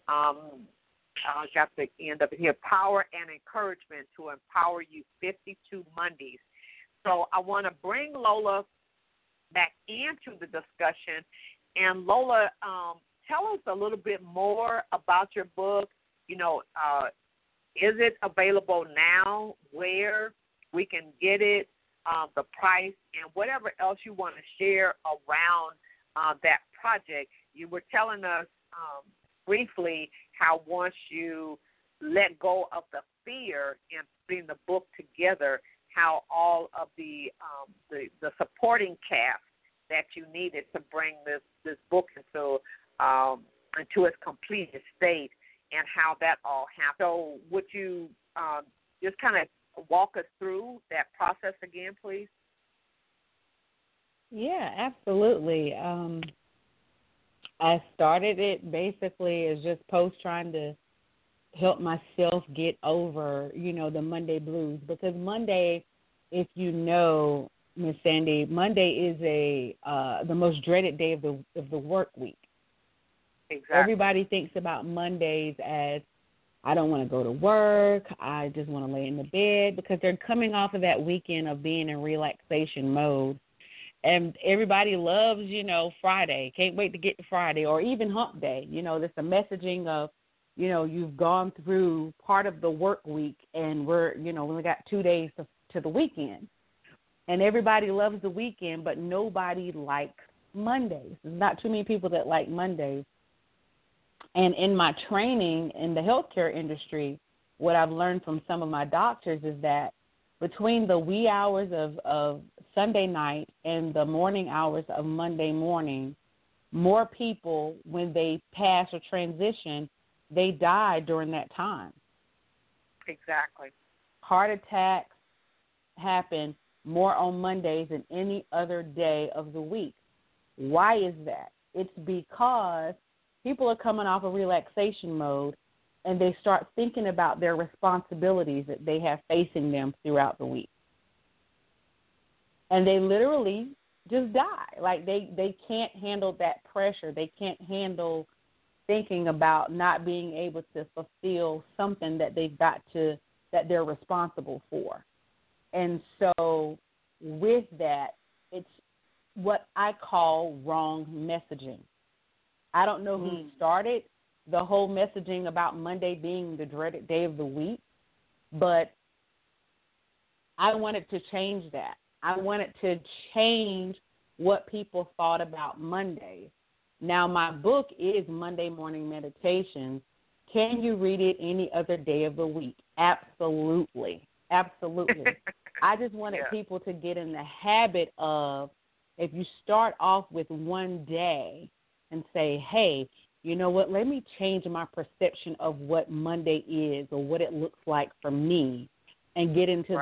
I got the end of it here, Power and Encouragement to Empower You 52 Mondays. So I want to bring Lola back into the discussion. And Lola, tell us a little bit more about your book. You know, is it available now, where we can get it, the price, and whatever else you want to share around that project. You were telling us briefly how once you let go of the fear in putting the book together, how all of the supporting cast that you needed to bring this book into its completed state, and how that all happened. So would you just kind of walk us through that process again, please? Yeah, absolutely. I started it basically as just post trying to help myself get over, the Monday blues. Because Monday, if you know, Miss Sandy, Monday is the most dreaded day of the work week. Exactly. Everybody thinks about Mondays as, I don't want to go to work, I just want to lay in the bed, because they're coming off of that weekend of being in relaxation mode. And everybody loves, Friday. Can't wait to get to Friday, or even hump day. There's a messaging of, you've gone through part of the work week, and we only got 2 days to the weekend. And everybody loves the weekend, but nobody likes Mondays. There's not too many people that like Mondays. And in my training in the healthcare industry, what I've learned from some of my doctors is that between the wee hours of Sunday night and the morning hours of Monday morning, more people, when they pass or transition, they die during that time. Exactly. Heart attacks happen more on Mondays than any other day of the week. Why is that? It's because people are coming off of relaxation mode, and they start thinking about their responsibilities that they have facing them throughout the week. And they literally just die. Like they can't handle that pressure. They can't handle thinking about not being able to fulfill something that that they're responsible for. And so with that, it's what I call wrong messaging. I don't know who started the whole messaging about Monday being the dreaded day of the week, but I wanted to change that. I wanted to change what people thought about Mondays. Now, my book is Monday Morning Meditations. Can you read it any other day of the week? Absolutely. Absolutely. I just wanted people to get in the habit of, if you start off with one day and say, hey, you know what, let me change my perception of what Monday is or what it looks like for me, and get into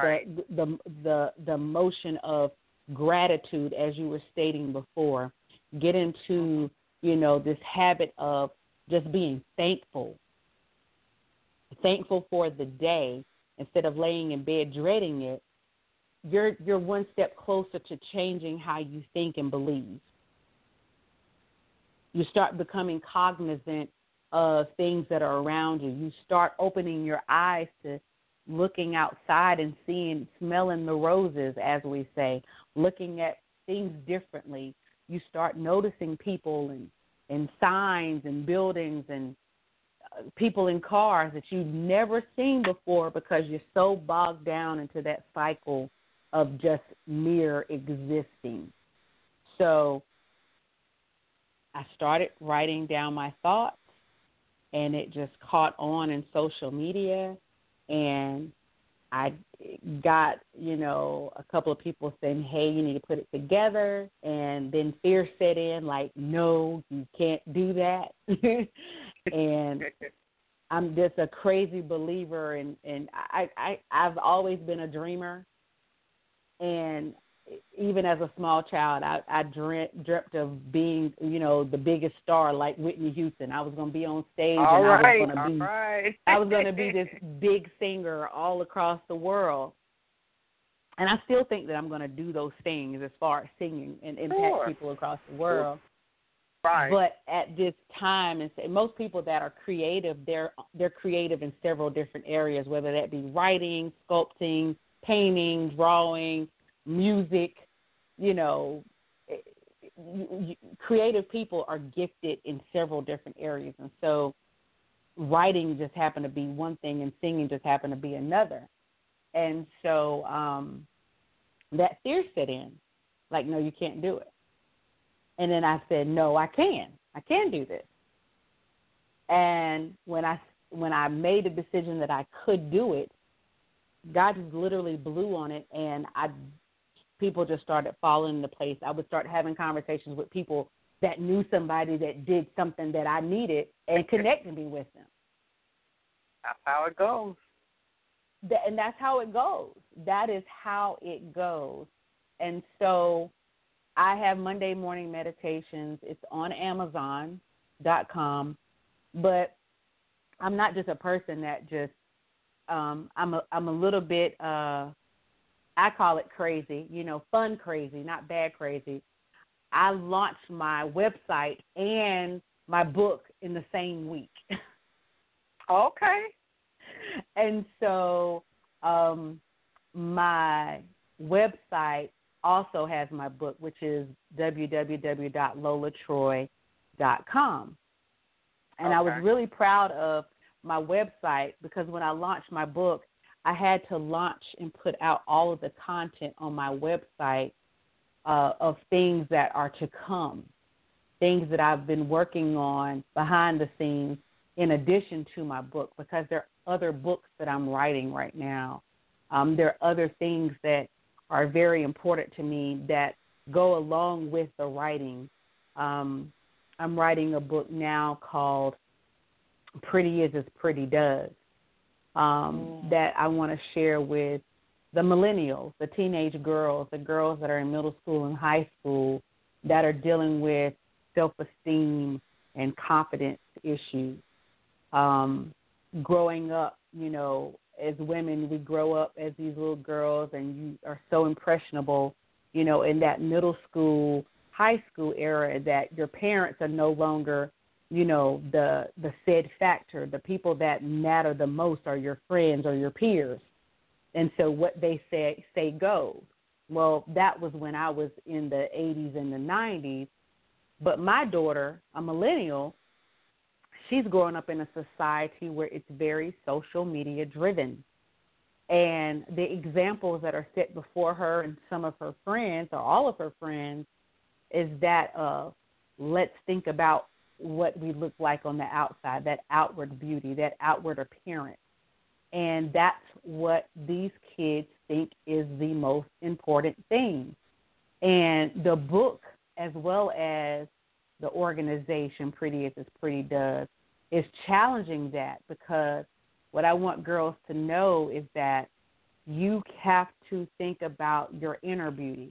the motion of gratitude, as you were stating before. Get into, this habit of just being thankful for the day instead of laying in bed dreading it. You're one step closer to changing how you think and believe. You start becoming cognizant of things that are around you. You start opening your eyes to looking outside and smelling the roses, as we say, looking at things differently. You start noticing people and signs and buildings and people in cars that you've never seen before because you're so bogged down into that cycle of just mere existing. So I started writing down my thoughts, and it just caught on in social media, and I got, a couple of people saying, hey, you need to put it together, and then fear set in, like, no, you can't do that. And I'm just a crazy believer, and I've always been a dreamer, and even as a small child, I dreamt of being, the biggest star like Whitney Houston. I was going to be on stage, I was going to be this big singer all across the world. And I still think that I'm going to do those things as far as singing and impact people across the world. Right. But at this time, and most people that are creative, they're creative in several different areas, whether that be writing, sculpting, painting, drawing, music. Creative people are gifted in several different areas. And so writing just happened to be one thing and singing just happened to be another. And so that fear set in, like, no, you can't do it. And then I said, no, I can do this. And when I made the decision that I could do it, God just literally blew on it, and people just started falling into place. I would start having conversations with people that knew somebody that did something that I needed and connected me with them. That's how it goes. And that's how it goes. That is how it goes. And so I have Monday morning meditations. It's on Amazon.com. But I'm not just a person that just I'm a little bit I call it crazy, fun crazy, not bad crazy. I launched my website and my book in the same week. Okay. And so my website also has my book, which is www.lolatroy.com. And I was really proud of my website because when I launched my book, I had to launch and put out all of the content on my website of things that are to come, things that I've been working on behind the scenes in addition to my book, because there are other books that I'm writing right now. There are other things that are very important to me that go along with the writing. I'm writing a book now called Pretty Is as Pretty Does. That I want to share with the millennials, the teenage girls, the girls that are in middle school and high school that are dealing with self-esteem and confidence issues. Growing up, as women, we grow up as these little girls and you are so impressionable, in that middle school, high school era that your parents are no longer the said factor. The people that matter the most are your friends or your peers. And so what they say goes. Well, that was when I was in the 80s and the 90s. But my daughter, a millennial, she's growing up in a society where it's very social media driven. And the examples that are set before her and some of her friends or all of her friends is that let's think about what we look like on the outside, that outward beauty, that outward appearance. And that's what these kids think is the most important thing. And the book, as well as the organization, Pretty Is as Pretty Does, is challenging that, because what I want girls to know is that you have to think about your inner beauty.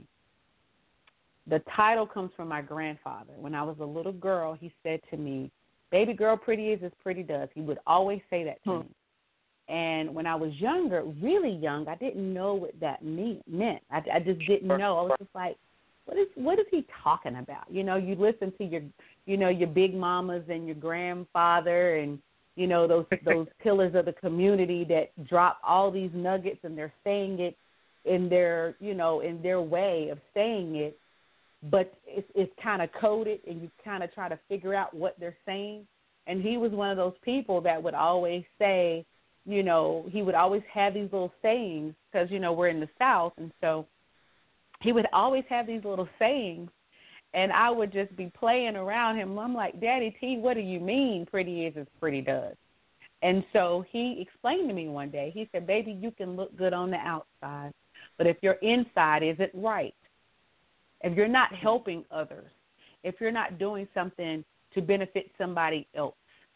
The title comes from my grandfather. When I was a little girl, he said to me, baby girl, pretty is as pretty does. He would always say that to me. And when I was younger, really young, I didn't know what that meant. I just didn't know. I was just like, what is he talking about? You know, you listen to your big mamas and your grandfather and, you know, those pillars of the community that drop all these nuggets, and they're saying it in their, you know, in their way of saying it, but it's kind of coded, and you kind of try to figure out what they're saying. And he was one of those people that would always say, you know, he would always have these little sayings because, you know, we're in the South, and so he would always have these little sayings, and I would just be playing around him. I'm like, Daddy T, what do you mean pretty is as pretty does? And so he explained to me one day, he said, baby, you can look good on the outside, but if your inside isn't right, if you're not helping others, if you're not doing something to benefit somebody else,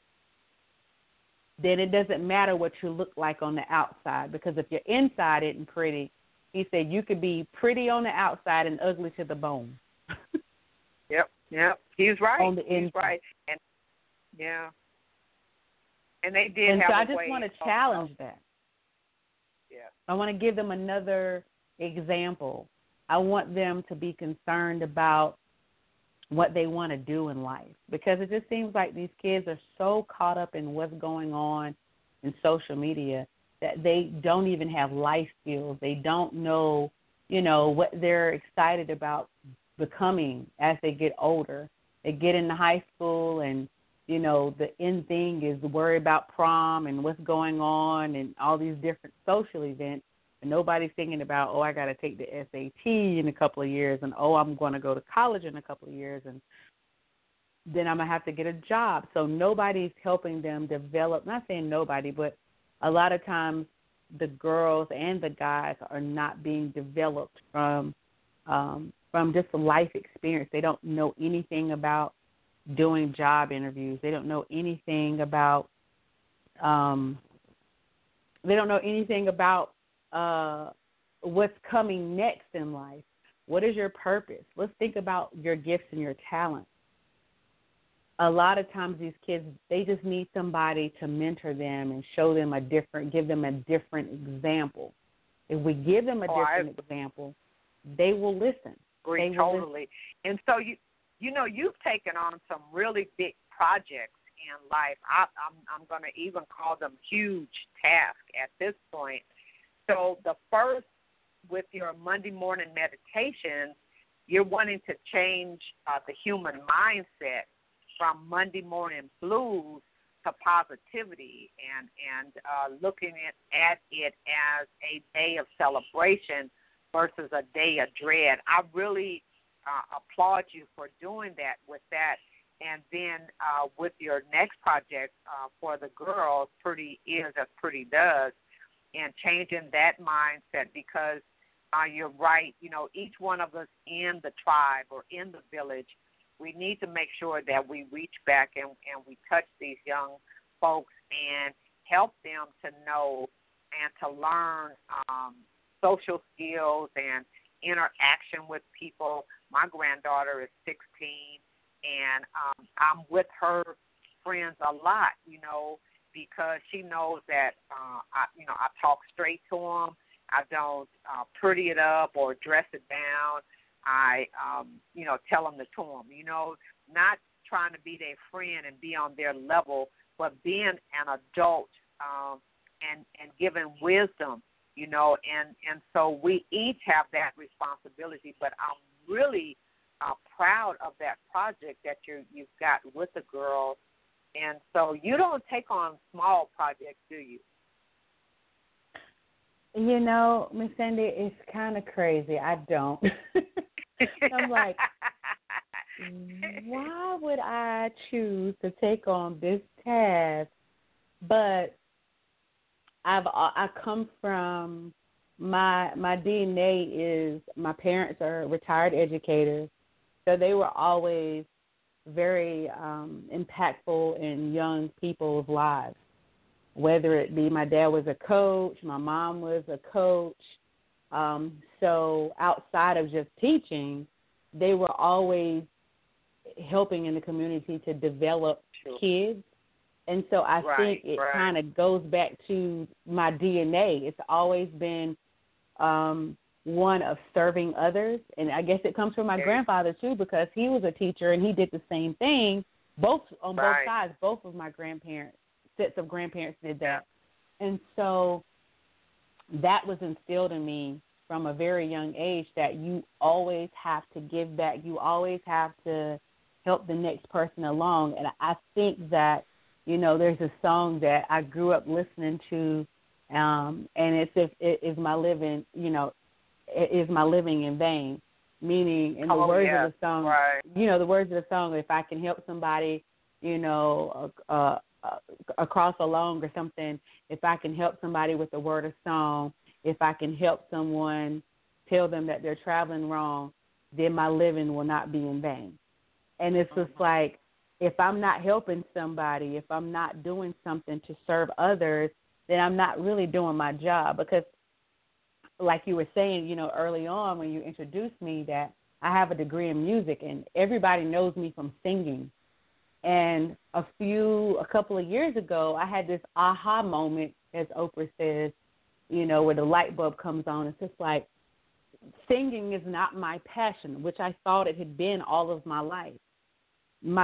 then it doesn't matter what you look like on the outside, because if your inside isn't pretty, he said you could be pretty on the outside and ugly to the bone. Yep. He's right. On the inside. He's right. And yeah. And they did and have so I a just way want to challenge that. Yeah. I want to give them another example. I want them to be concerned about what they want to do in life, because it just seems like these kids are so caught up in what's going on in social media that they don't even have life skills. They don't know, you know, what they're excited about becoming as they get older. They get into high school, and, you know, the end thing is to worry about prom and what's going on and all these different social events. And nobody's thinking about, oh, I got to take the SAT in a couple of years, and, oh, I'm going to go to college in a couple of years, and then I'm going to have to get a job. So nobody's helping them develop, not saying nobody, but a lot of times the girls and the guys are not being developed from just a life experience. They don't know anything about doing job interviews. They don't know anything about what's coming next in life. What is your purpose? Let's think about your gifts and your talents. A lot of times these kids, they just need somebody to mentor them and show them give them a different example. If we give them a different example, they will listen. Agree totally. And so you know, you've taken on some really big projects in life. I'm going to even call them huge tasks at this point. So the first, with your Monday morning meditation, you're wanting to change the human mindset from Monday morning blues to positivity and looking at it as a day of celebration versus a day of dread. I really applaud you for doing that with that. And then with your next project for the girls, Pretty Is as Pretty Does, and changing that mindset, because you're right, you know, each one of us in the tribe or in the village, we need to make sure that we reach back and we touch these young folks and help them to know and to learn social skills and interaction with people. My granddaughter is 16, and I'm with her friends a lot, you know, because she knows that, I talk straight to them. I don't pretty it up or dress it down. I, tell them the to them, not trying to be their friend and be on their level, but being an adult and giving wisdom, and so we each have that responsibility. But I'm really proud of that project that you've got with the girls. And so you don't take on small projects, do you? Miss Sandy, it's kind of crazy. I don't. I'm like, why would I choose to take on this task? But I come from my DNA is my parents are retired educators, so they were always very impactful in young people's lives. Whether it be my dad was a coach, my mom was a coach. So outside of just teaching, they were always helping in the community to develop kids. And so I think it kind of goes back to my DNA. It's always been one of serving others. And I guess it comes from my grandfather, too, because he was a teacher and he did the same thing. Both sides, both of my sets of grandparents did that. And so that was instilled in me from a very young age that you always have to give back. You always have to help the next person along. And I think that, there's a song that I grew up listening to, and it's is my living, is my living in vain? Meaning, in the words of the song, the words of the song, if I can help somebody, across a long or something, if I can help somebody with a word of song, if I can help someone tell them that they're traveling wrong, then my living will not be in vain. And it's just like, if I'm not helping somebody, if I'm not doing something to serve others, then I'm not really doing my job. Because like you were saying, early on when you introduced me, that I have a degree in music and everybody knows me from singing. And a couple of years ago, I had this aha moment, as Oprah says, where the light bulb comes on. It's just like, singing is not my passion, which I thought it had been all of my life. My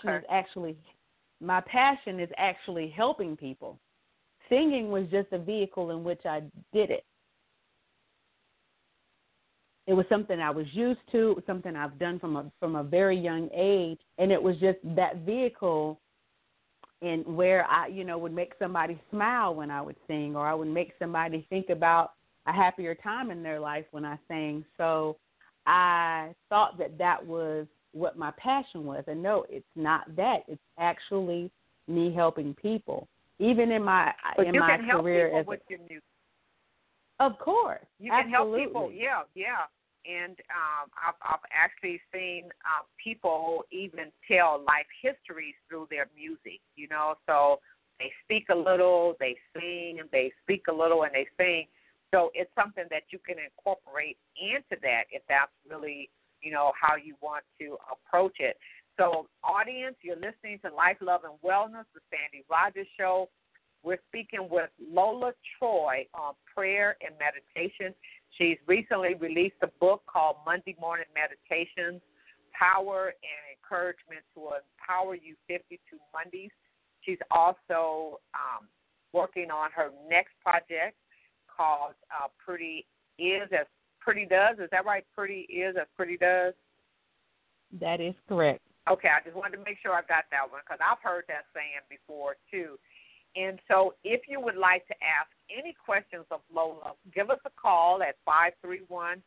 passion is actually helping people. Singing was just a vehicle in which I did it. It was something I was used to. It was something I've done from a very young age, and it was just that vehicle in where I, would make somebody smile when I would sing, or I would make somebody think about a happier time in their life when I sang. So I thought that was what my passion was, and no, it's not that. It's actually me helping people, even in my career as with your music. Of course, you can help people. Yeah. And I've actually seen people even tell life histories through their music, so they speak a little, they sing, and they speak a little, and they sing. So it's something that you can incorporate into that if that's really, how you want to approach it. So, audience, you're listening to Life, Love, and Wellness, the Sandy Rogers Show. We're speaking with Lola Troy on prayer and meditation. She's recently released a book called Monday Morning Meditations, Power and Encouragement to Empower You 52 Mondays. She's also working on her next project called Pretty Is As Pretty Does. Is that right? Pretty Is As Pretty Does? That is correct. Okay, I just wanted to make sure I got that one because I've heard that saying before too. And so if you would like to ask any questions of Lola, give us a call at 516-531-9819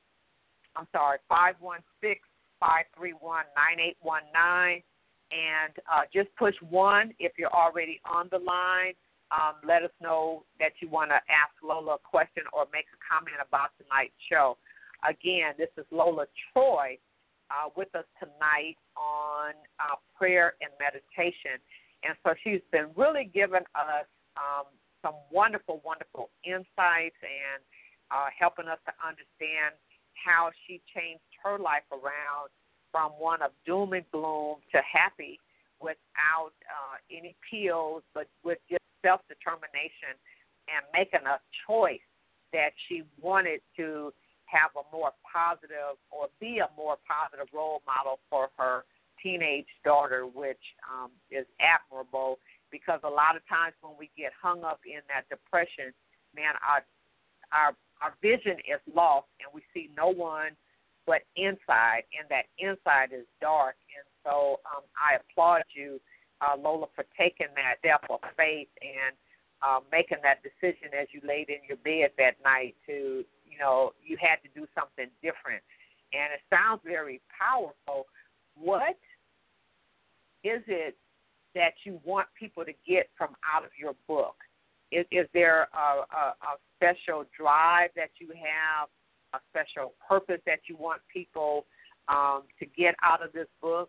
and just push 1 if you're already on the line. Let us know that you want to ask Lola a question or make a comment about tonight's show. Again, this is Lola Troy with us tonight on prayer and meditation. And so she's been really giving us some wonderful, wonderful insights and helping us to understand how she changed her life around from one of doom and gloom to happy without any pills, but with just self-determination and making a choice that she wanted to have a more positive or be a more positive role model for her teenage daughter, which is admirable because a lot of times when we get hung up in that depression, man, our vision is lost and we see no one but inside, and that inside is dark. And so I applaud you, Lola, for taking that step of faith and making that decision as you laid in your bed that night to, you had to do something different. And it sounds very powerful. What is it that you want people to get from out of your book? Is there a special drive that you have, a special purpose that you want people to get out of this book?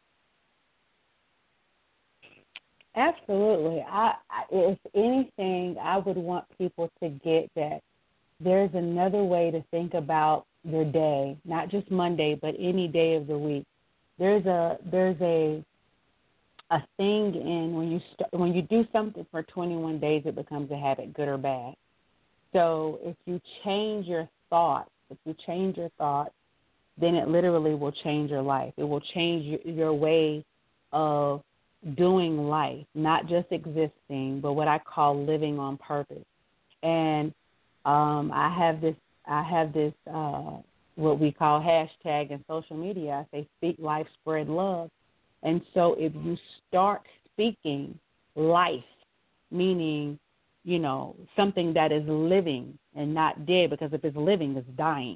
Absolutely. If anything, I would want people to get that there's another way to think about your day, not just Monday, but any day of the week. There's a thing in when you do something for 21 days, it becomes a habit, good or bad. So if you change your thoughts If you change your thoughts, then it literally will change your life. It will change your way of doing life, not just existing, but what I call living on purpose. And I have this what we call hashtag in social media. I say speak life, spread love. And so if you start speaking life, meaning, you know, something that is living and not dead, because if it's living, it's dying.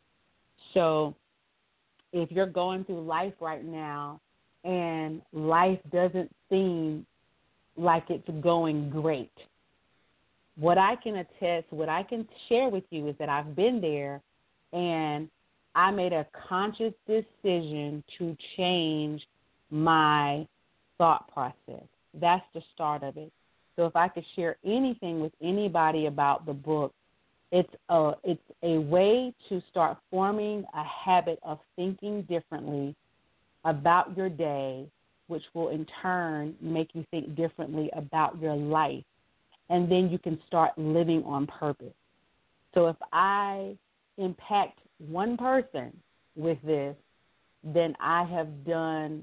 So if you're going through life right now and life doesn't seem like it's going great, what I can attest, what I can share with you is that I've been there, and I made a conscious decision to change my thought process. That's the start of it. So if I could share anything with anybody about the book, it's a way to start forming a habit of thinking differently about your day, which will in turn make you think differently about your life. And then you can start living on purpose. So if I impact one person with this, then I have done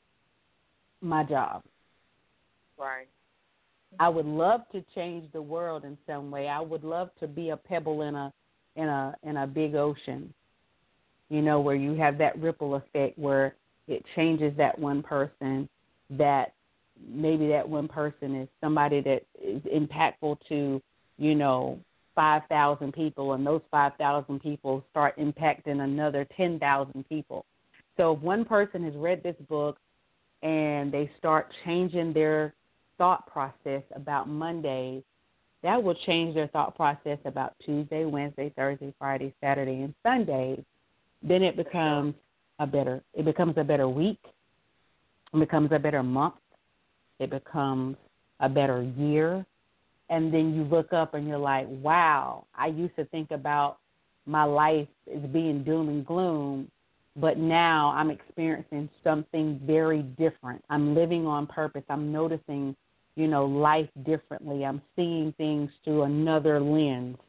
my job. Right. I would love to change the world in some way. I would love to be a pebble in a big ocean, you know, where you have that ripple effect where it changes that one person, that maybe that one person is somebody that is impactful to, you know, 5,000 people, and those 5,000 people start impacting another 10,000 people. So if one person has read this book and they start changing their thought process about Mondays, that will change their thought process about Tuesday, Wednesday, Thursday, Friday, Saturday, and Sundays. Then it becomes a better week. It becomes a better month. It becomes a better year. And then you look up and you're like, wow, I used to think about my life as being doom and gloom, but now I'm experiencing something very different. I'm living on purpose. I'm noticing, you know, life differently. I'm seeing things through another lens.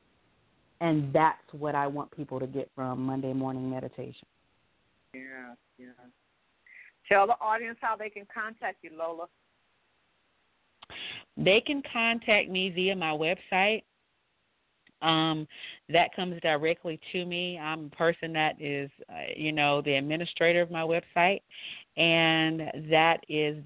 And that's what I want people to get from Monday morning meditation. Yeah, yeah. Tell the audience how they can contact you, Lola. They can contact me via my website. That comes directly to me. I'm a person that is, the administrator of my website, and that is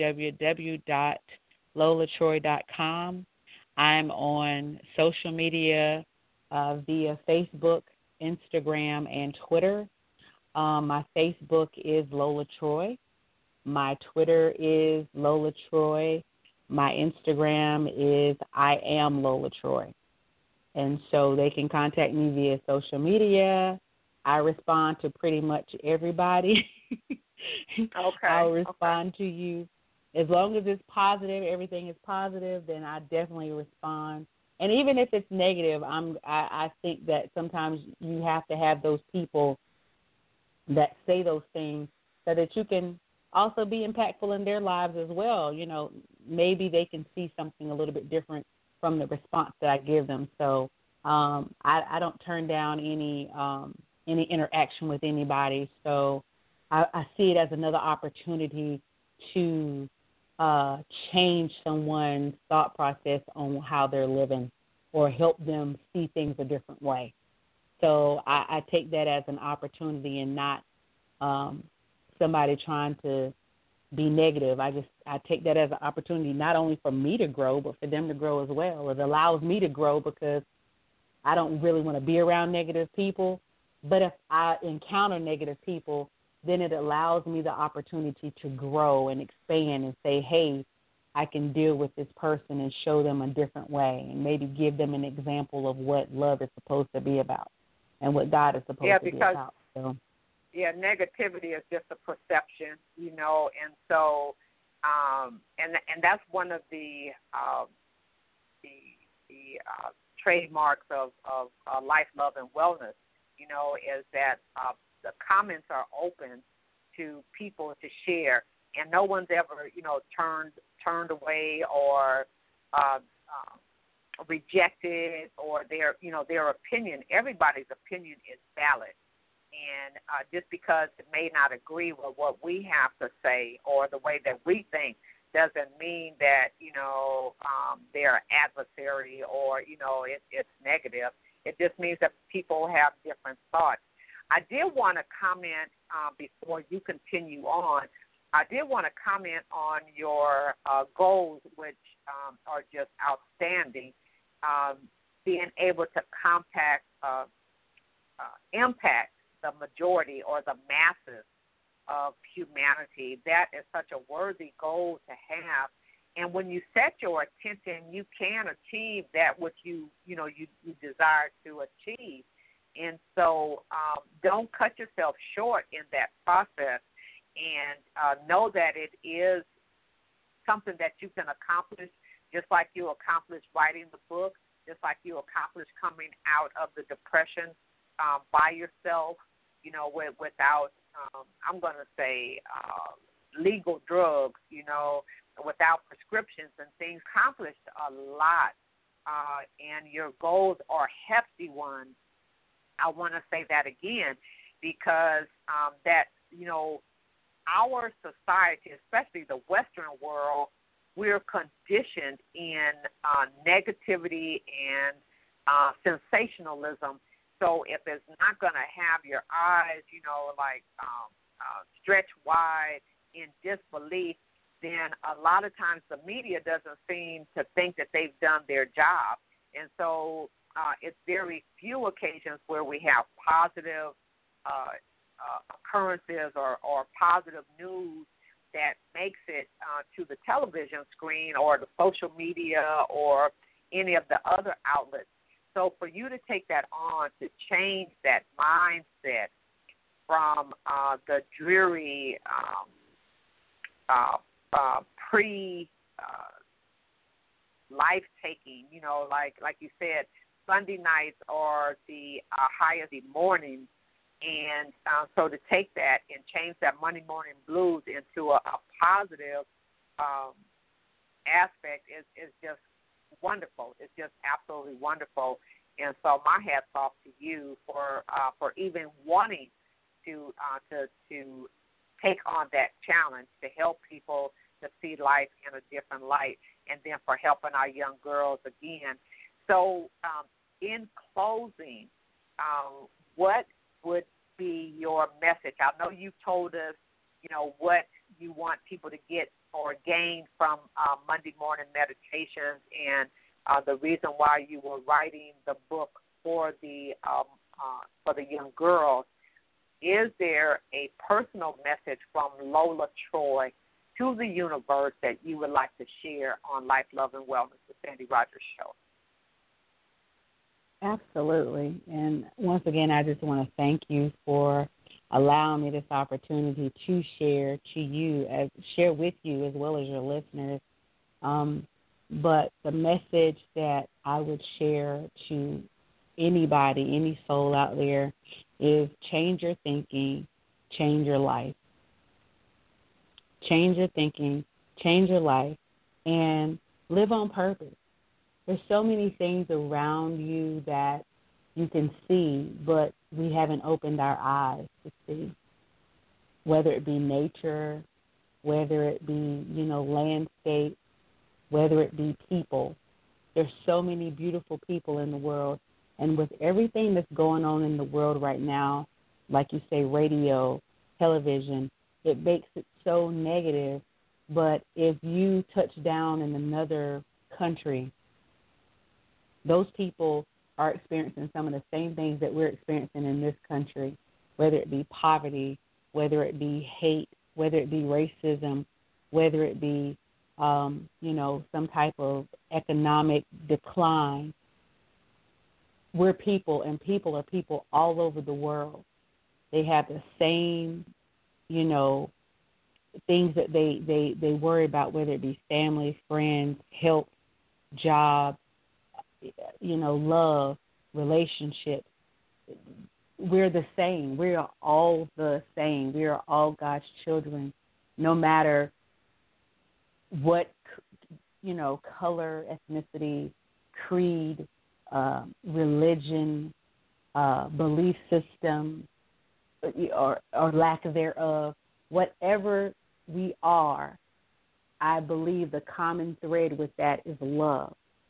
www.lolatroy.com. I'm on social media via Facebook, Instagram, and Twitter. My Facebook is Lola Troy. My Twitter is Lola Troy. My Instagram is I am Lola Troy. And so they can contact me via social media. I respond to pretty much everybody. Okay. I'll respond to you. As long as it's positive, everything is positive, then I definitely respond. And even if it's negative, I think that sometimes you have to have those people that say those things so that you can also be impactful in their lives as well. You know, maybe they can see something a little bit different from the response that I give them. So I don't turn down any interaction with anybody. So I see it as another opportunity to change someone's thought process on how they're living or help them see things a different way. So I take that as an opportunity and not somebody trying to be negative. I take that as an opportunity not only for me to grow, but for them to grow as well. It allows me to grow because I don't really want to be around negative people. But if I encounter negative people, then it allows me the opportunity to grow and expand and say, hey, I can deal with this person and show them a different way and maybe give them an example of what love is supposed to be about and what God is supposed to be about. So. Yeah, negativity is just a perception, and so, and that's one of the trademarks of life, love, and wellness, is that the comments are open to people to share, and no one's ever, turned away or rejected or their opinion. Everybody's opinion is valid. And just because it may not agree with what we have to say or the way that we think doesn't mean that, they're adversary or, it's negative. It just means that people have different thoughts. I did want to comment before you continue on. I did want to comment on your goals, which are just outstanding. Being able to impact the majority or the masses of humanity. That is such a worthy goal to have. And when you set your attention, you can achieve that which you desire to achieve. And so don't cut yourself short in that process, and know that it is something that you can accomplish, just like you accomplished writing the book, just like you accomplished coming out of the depression by yourself, without, I'm going to say, legal drugs, without prescriptions and things. Accomplished a lot, and your goals are hefty ones. I want to say that again because our society, especially the Western world, we're conditioned in negativity and sensationalism. So if it's not going to have your eyes, stretched wide in disbelief, then a lot of times the media doesn't seem to think that they've done their job. And so it's very few occasions where we have positive occurrences or positive news that makes it to the television screen or the social media or any of the other outlets. So for you to take that on, to change that mindset from the dreary life-taking, like you said, Sunday nights are the high of the mornings. And so to take that and change that Monday morning blues into a positive aspect is just wonderful. It's just absolutely wonderful. And so my hat's off to you for even wanting to take on that challenge to help people to see life in a different light, and then for helping our young girls again. So in closing, what would be your message? I know you've told us, what you want people to get or gain from Monday morning meditations and the reason why you were writing the book for the young girls. Is there a personal message from Lola Troy to the universe that you would like to share on Life, Love, and Wellness, the Sandy Rogers Show? Absolutely. And once again, I just want to thank you for allowing me this opportunity to share with you as well as your listeners. But the message that I would share to anybody, any soul out there, is change your thinking, change your life. Change your thinking, change your life, and live on purpose. There's so many things around you that you can see, but we haven't opened our eyes to see, whether it be nature, whether it be, landscape, whether it be people. There's so many beautiful people in the world. And with everything that's going on in the world right now, like you say, radio, television, it makes it so negative. But if you touch down in another country, those people are experiencing some of the same things that we're experiencing in this country, whether it be poverty, whether it be hate, whether it be racism, whether it be, some type of economic decline. We're people, and people are people all over the world. They have the same, things that they worry about, whether it be family, friends, health, job, love, relationships. We're the same. We are all the same. We are all God's children, no matter what, color, ethnicity, creed, religion, belief system, or lack thereof, whatever we are, I believe the common thread with that is love.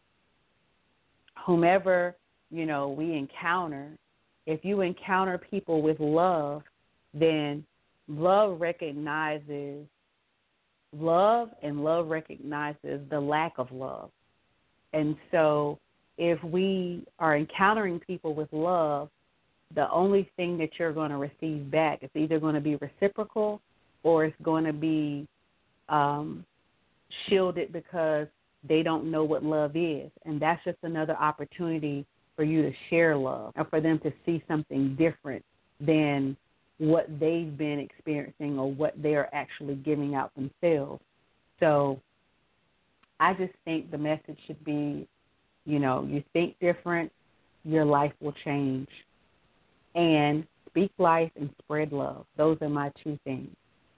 Whomever, we encounter, if you encounter people with love, then love recognizes love, and love recognizes the lack of love. And so if we are encountering people with love, the only thing that you're going to receive back is either going to be reciprocal or it's going to be shielded because they don't know what love is. And that's just another opportunity for you to share love or for them to see something different than what they've been experiencing or what they're actually giving out themselves. So I just think the message should be, you think different, your life will change. And speak life and spread love. Those are my two things.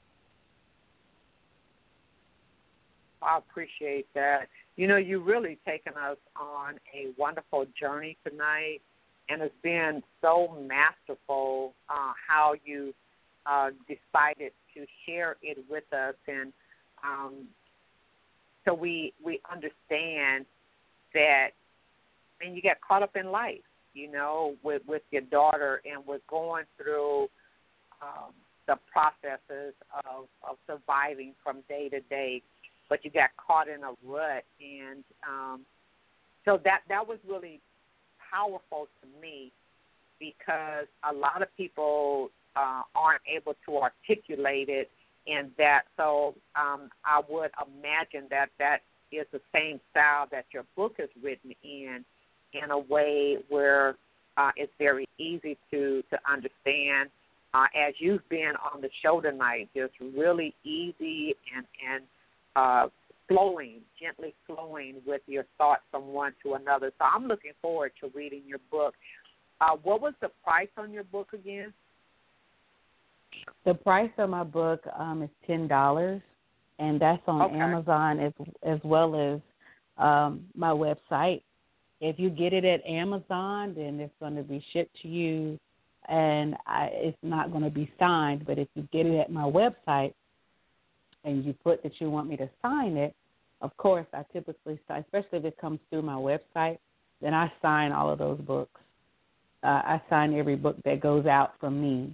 I appreciate that. You've really taken us on a wonderful journey tonight, and it's been so masterful how you decided to share it with us. And so we understand that, and you get caught up in life, with your daughter, and we're going through the processes of surviving from day to day, but you got caught in a rut. And so that was really powerful to me, because a lot of people aren't able to articulate it in that. So I would imagine that is the same style that your book is written in a way where it's very easy to understand. As you've been on the show tonight, just really easy and flowing, gently flowing with your thoughts from one to another. So I'm looking forward to reading your book. What was the price on your book again? The price of my book is $10, and that's on Amazon as well as my website. If you get it at Amazon, then it's going to be shipped to you, and it's not going to be signed. But if you get it at my website and you put that you want me to sign it, of course, I typically sign, especially if it comes through my website, then I sign all of those books. I sign every book that goes out from me.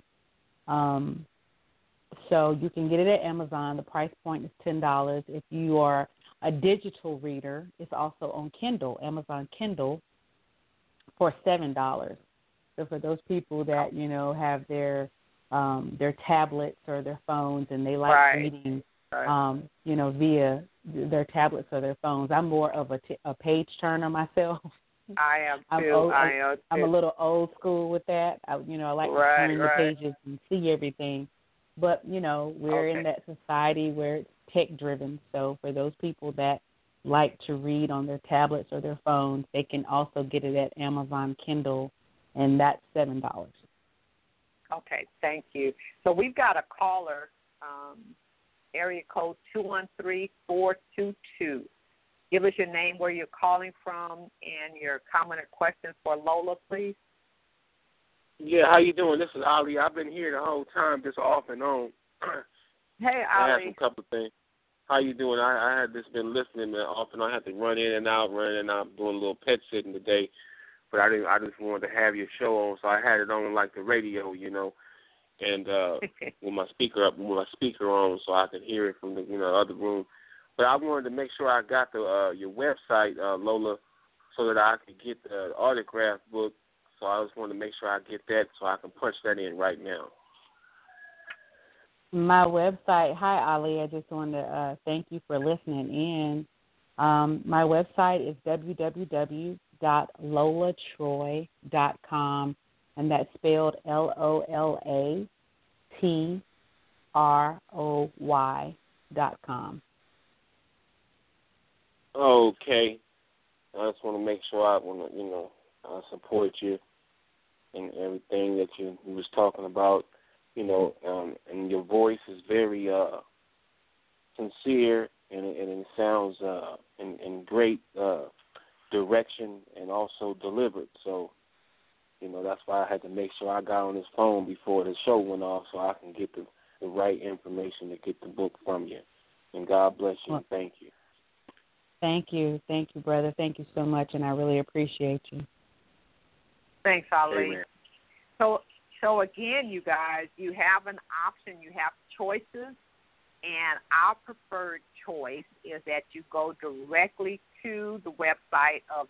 So you can get it at Amazon. The price point is $10. If you are a digital reader, it's also on Kindle, Amazon Kindle, for $7. So for those people that, have their tablets or their phones and they like reading, via their tablets or their phones. I'm more of a page turner myself. I am too. I'm a little old school with that. I like to turn the pages and see everything. But, we're in that society where it's tech-driven. So for those people that like to read on their tablets or their phones, they can also get it at Amazon Kindle, and that's $7. Okay, thank you. So we've got a caller, area code 213-422. Give us your name, where you're calling from, and your comment or question for Lola, please. Yeah, how you doing? This is Ali. I've been here the whole time, just off and on. Hey, I Ali. had a couple of things. How you doing? I had just been listening off and on. I had to run in and out, doing a little pet sitting today. But I just wanted to have your show on, so I had it on like the radio, and with my speaker on, so I could hear it from the other room. But I wanted to make sure I got your website, Lola, so that I could get the autograph book. So I just wanted to make sure I get that so I can punch that in right now. My website, hi, Ali. I just wanted to thank you for listening in. My website is www.lolatroy.com, and that's spelled LOLATROY.com. Okay. I just want to make sure I support you in everything that you was talking about, and your voice is very sincere, and it sounds in great direction and also delivered. So, that's why I had to make sure I got on this phone before the show went off so I can get the right information to get the book from you. And God bless you and thank you. Thank you, brother. Thank you so much, and I really appreciate you. Thanks, Ali. Amen. So again, you guys, you have an option. You have choices, and our preferred choice is that you go directly to the website of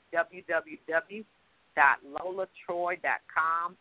www.lolatroy.com,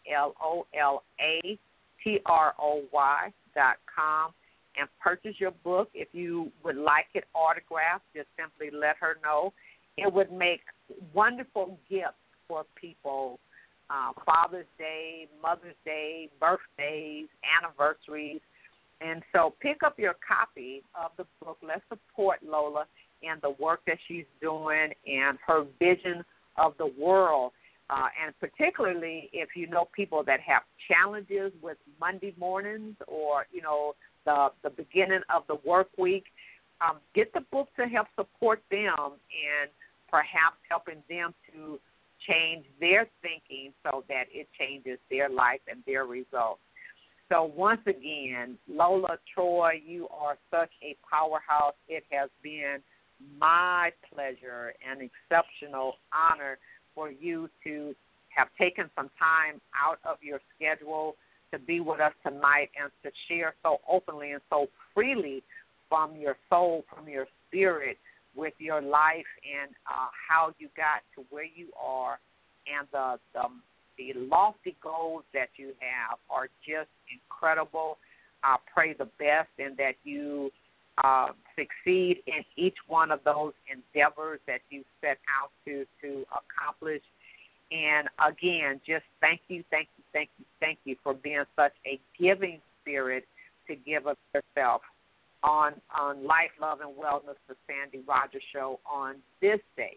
LOLATROY.com, and purchase your book. If you would like it autographed, just simply let her know. It would make wonderful gifts for people, Father's Day, Mother's Day, birthdays, anniversaries. And so pick up your copy of the book. Let's support Lola and the work that she's doing and her vision of the world. And particularly if you know people that have challenges with Monday mornings or, the beginning of the work week, get the book to help support them and perhaps helping them to change their thinking so that it changes their life and their results. So once again, Lola Troy, you are such a powerhouse. It has been my pleasure and exceptional honor for you to have taken some time out of your schedule to be with us tonight and to share so openly and so freely from your soul, from your spirit, with your life and how you got to where you are, and the lofty goals that you have are just incredible. I pray the best and that you succeed in each one of those endeavors that you set out to accomplish. And again, just thank you for being such a giving spirit to give of yourself on Life, Love, and Wellness, the Sandy Rogers Show on this day.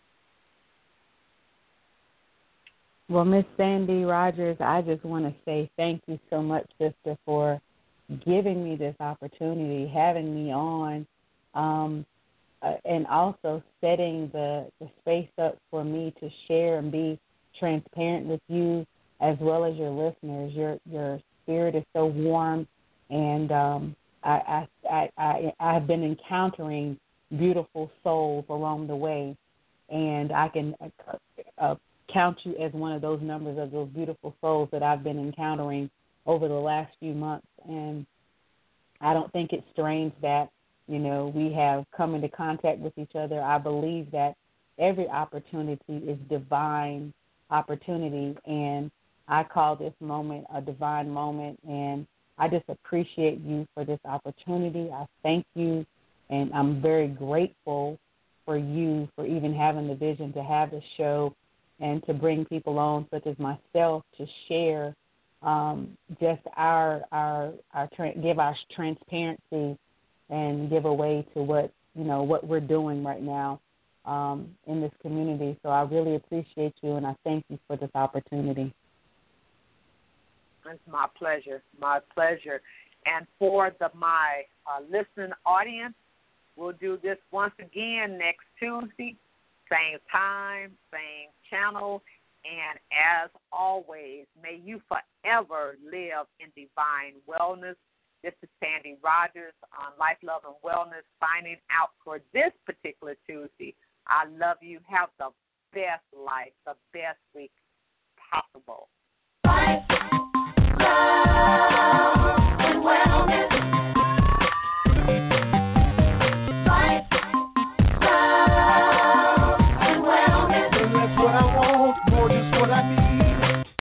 Well, Miss Sandy Rogers, I just want to say thank you so much, sister, for giving me this opportunity, having me on, and also setting the space up for me to share and be transparent with you as well as your listeners. Your spirit is so warm, and I have been encountering beautiful souls along the way, and I can count you as one of those numbers of those beautiful souls that I've been encountering over the last few months. And I don't think it's strange that, we have come into contact with each other. I believe that every opportunity is divine opportunity, and I call this moment a divine moment, and I just appreciate you for this opportunity. I thank you, and I'm very grateful for you for even having the vision to have this show and to bring people on, such as myself, to share just give our transparency and give away to what we're doing right now in this community. So I really appreciate you, and I thank you for this opportunity. It's my pleasure. And for my listening audience, we'll do this once again next Tuesday, same time, same channel. And as always, may you forever live in divine wellness. This is Sandy Rogers on Life, Love, and Wellness signing out for this particular Tuesday. I love you. Have the best life, the best week possible. Life, love.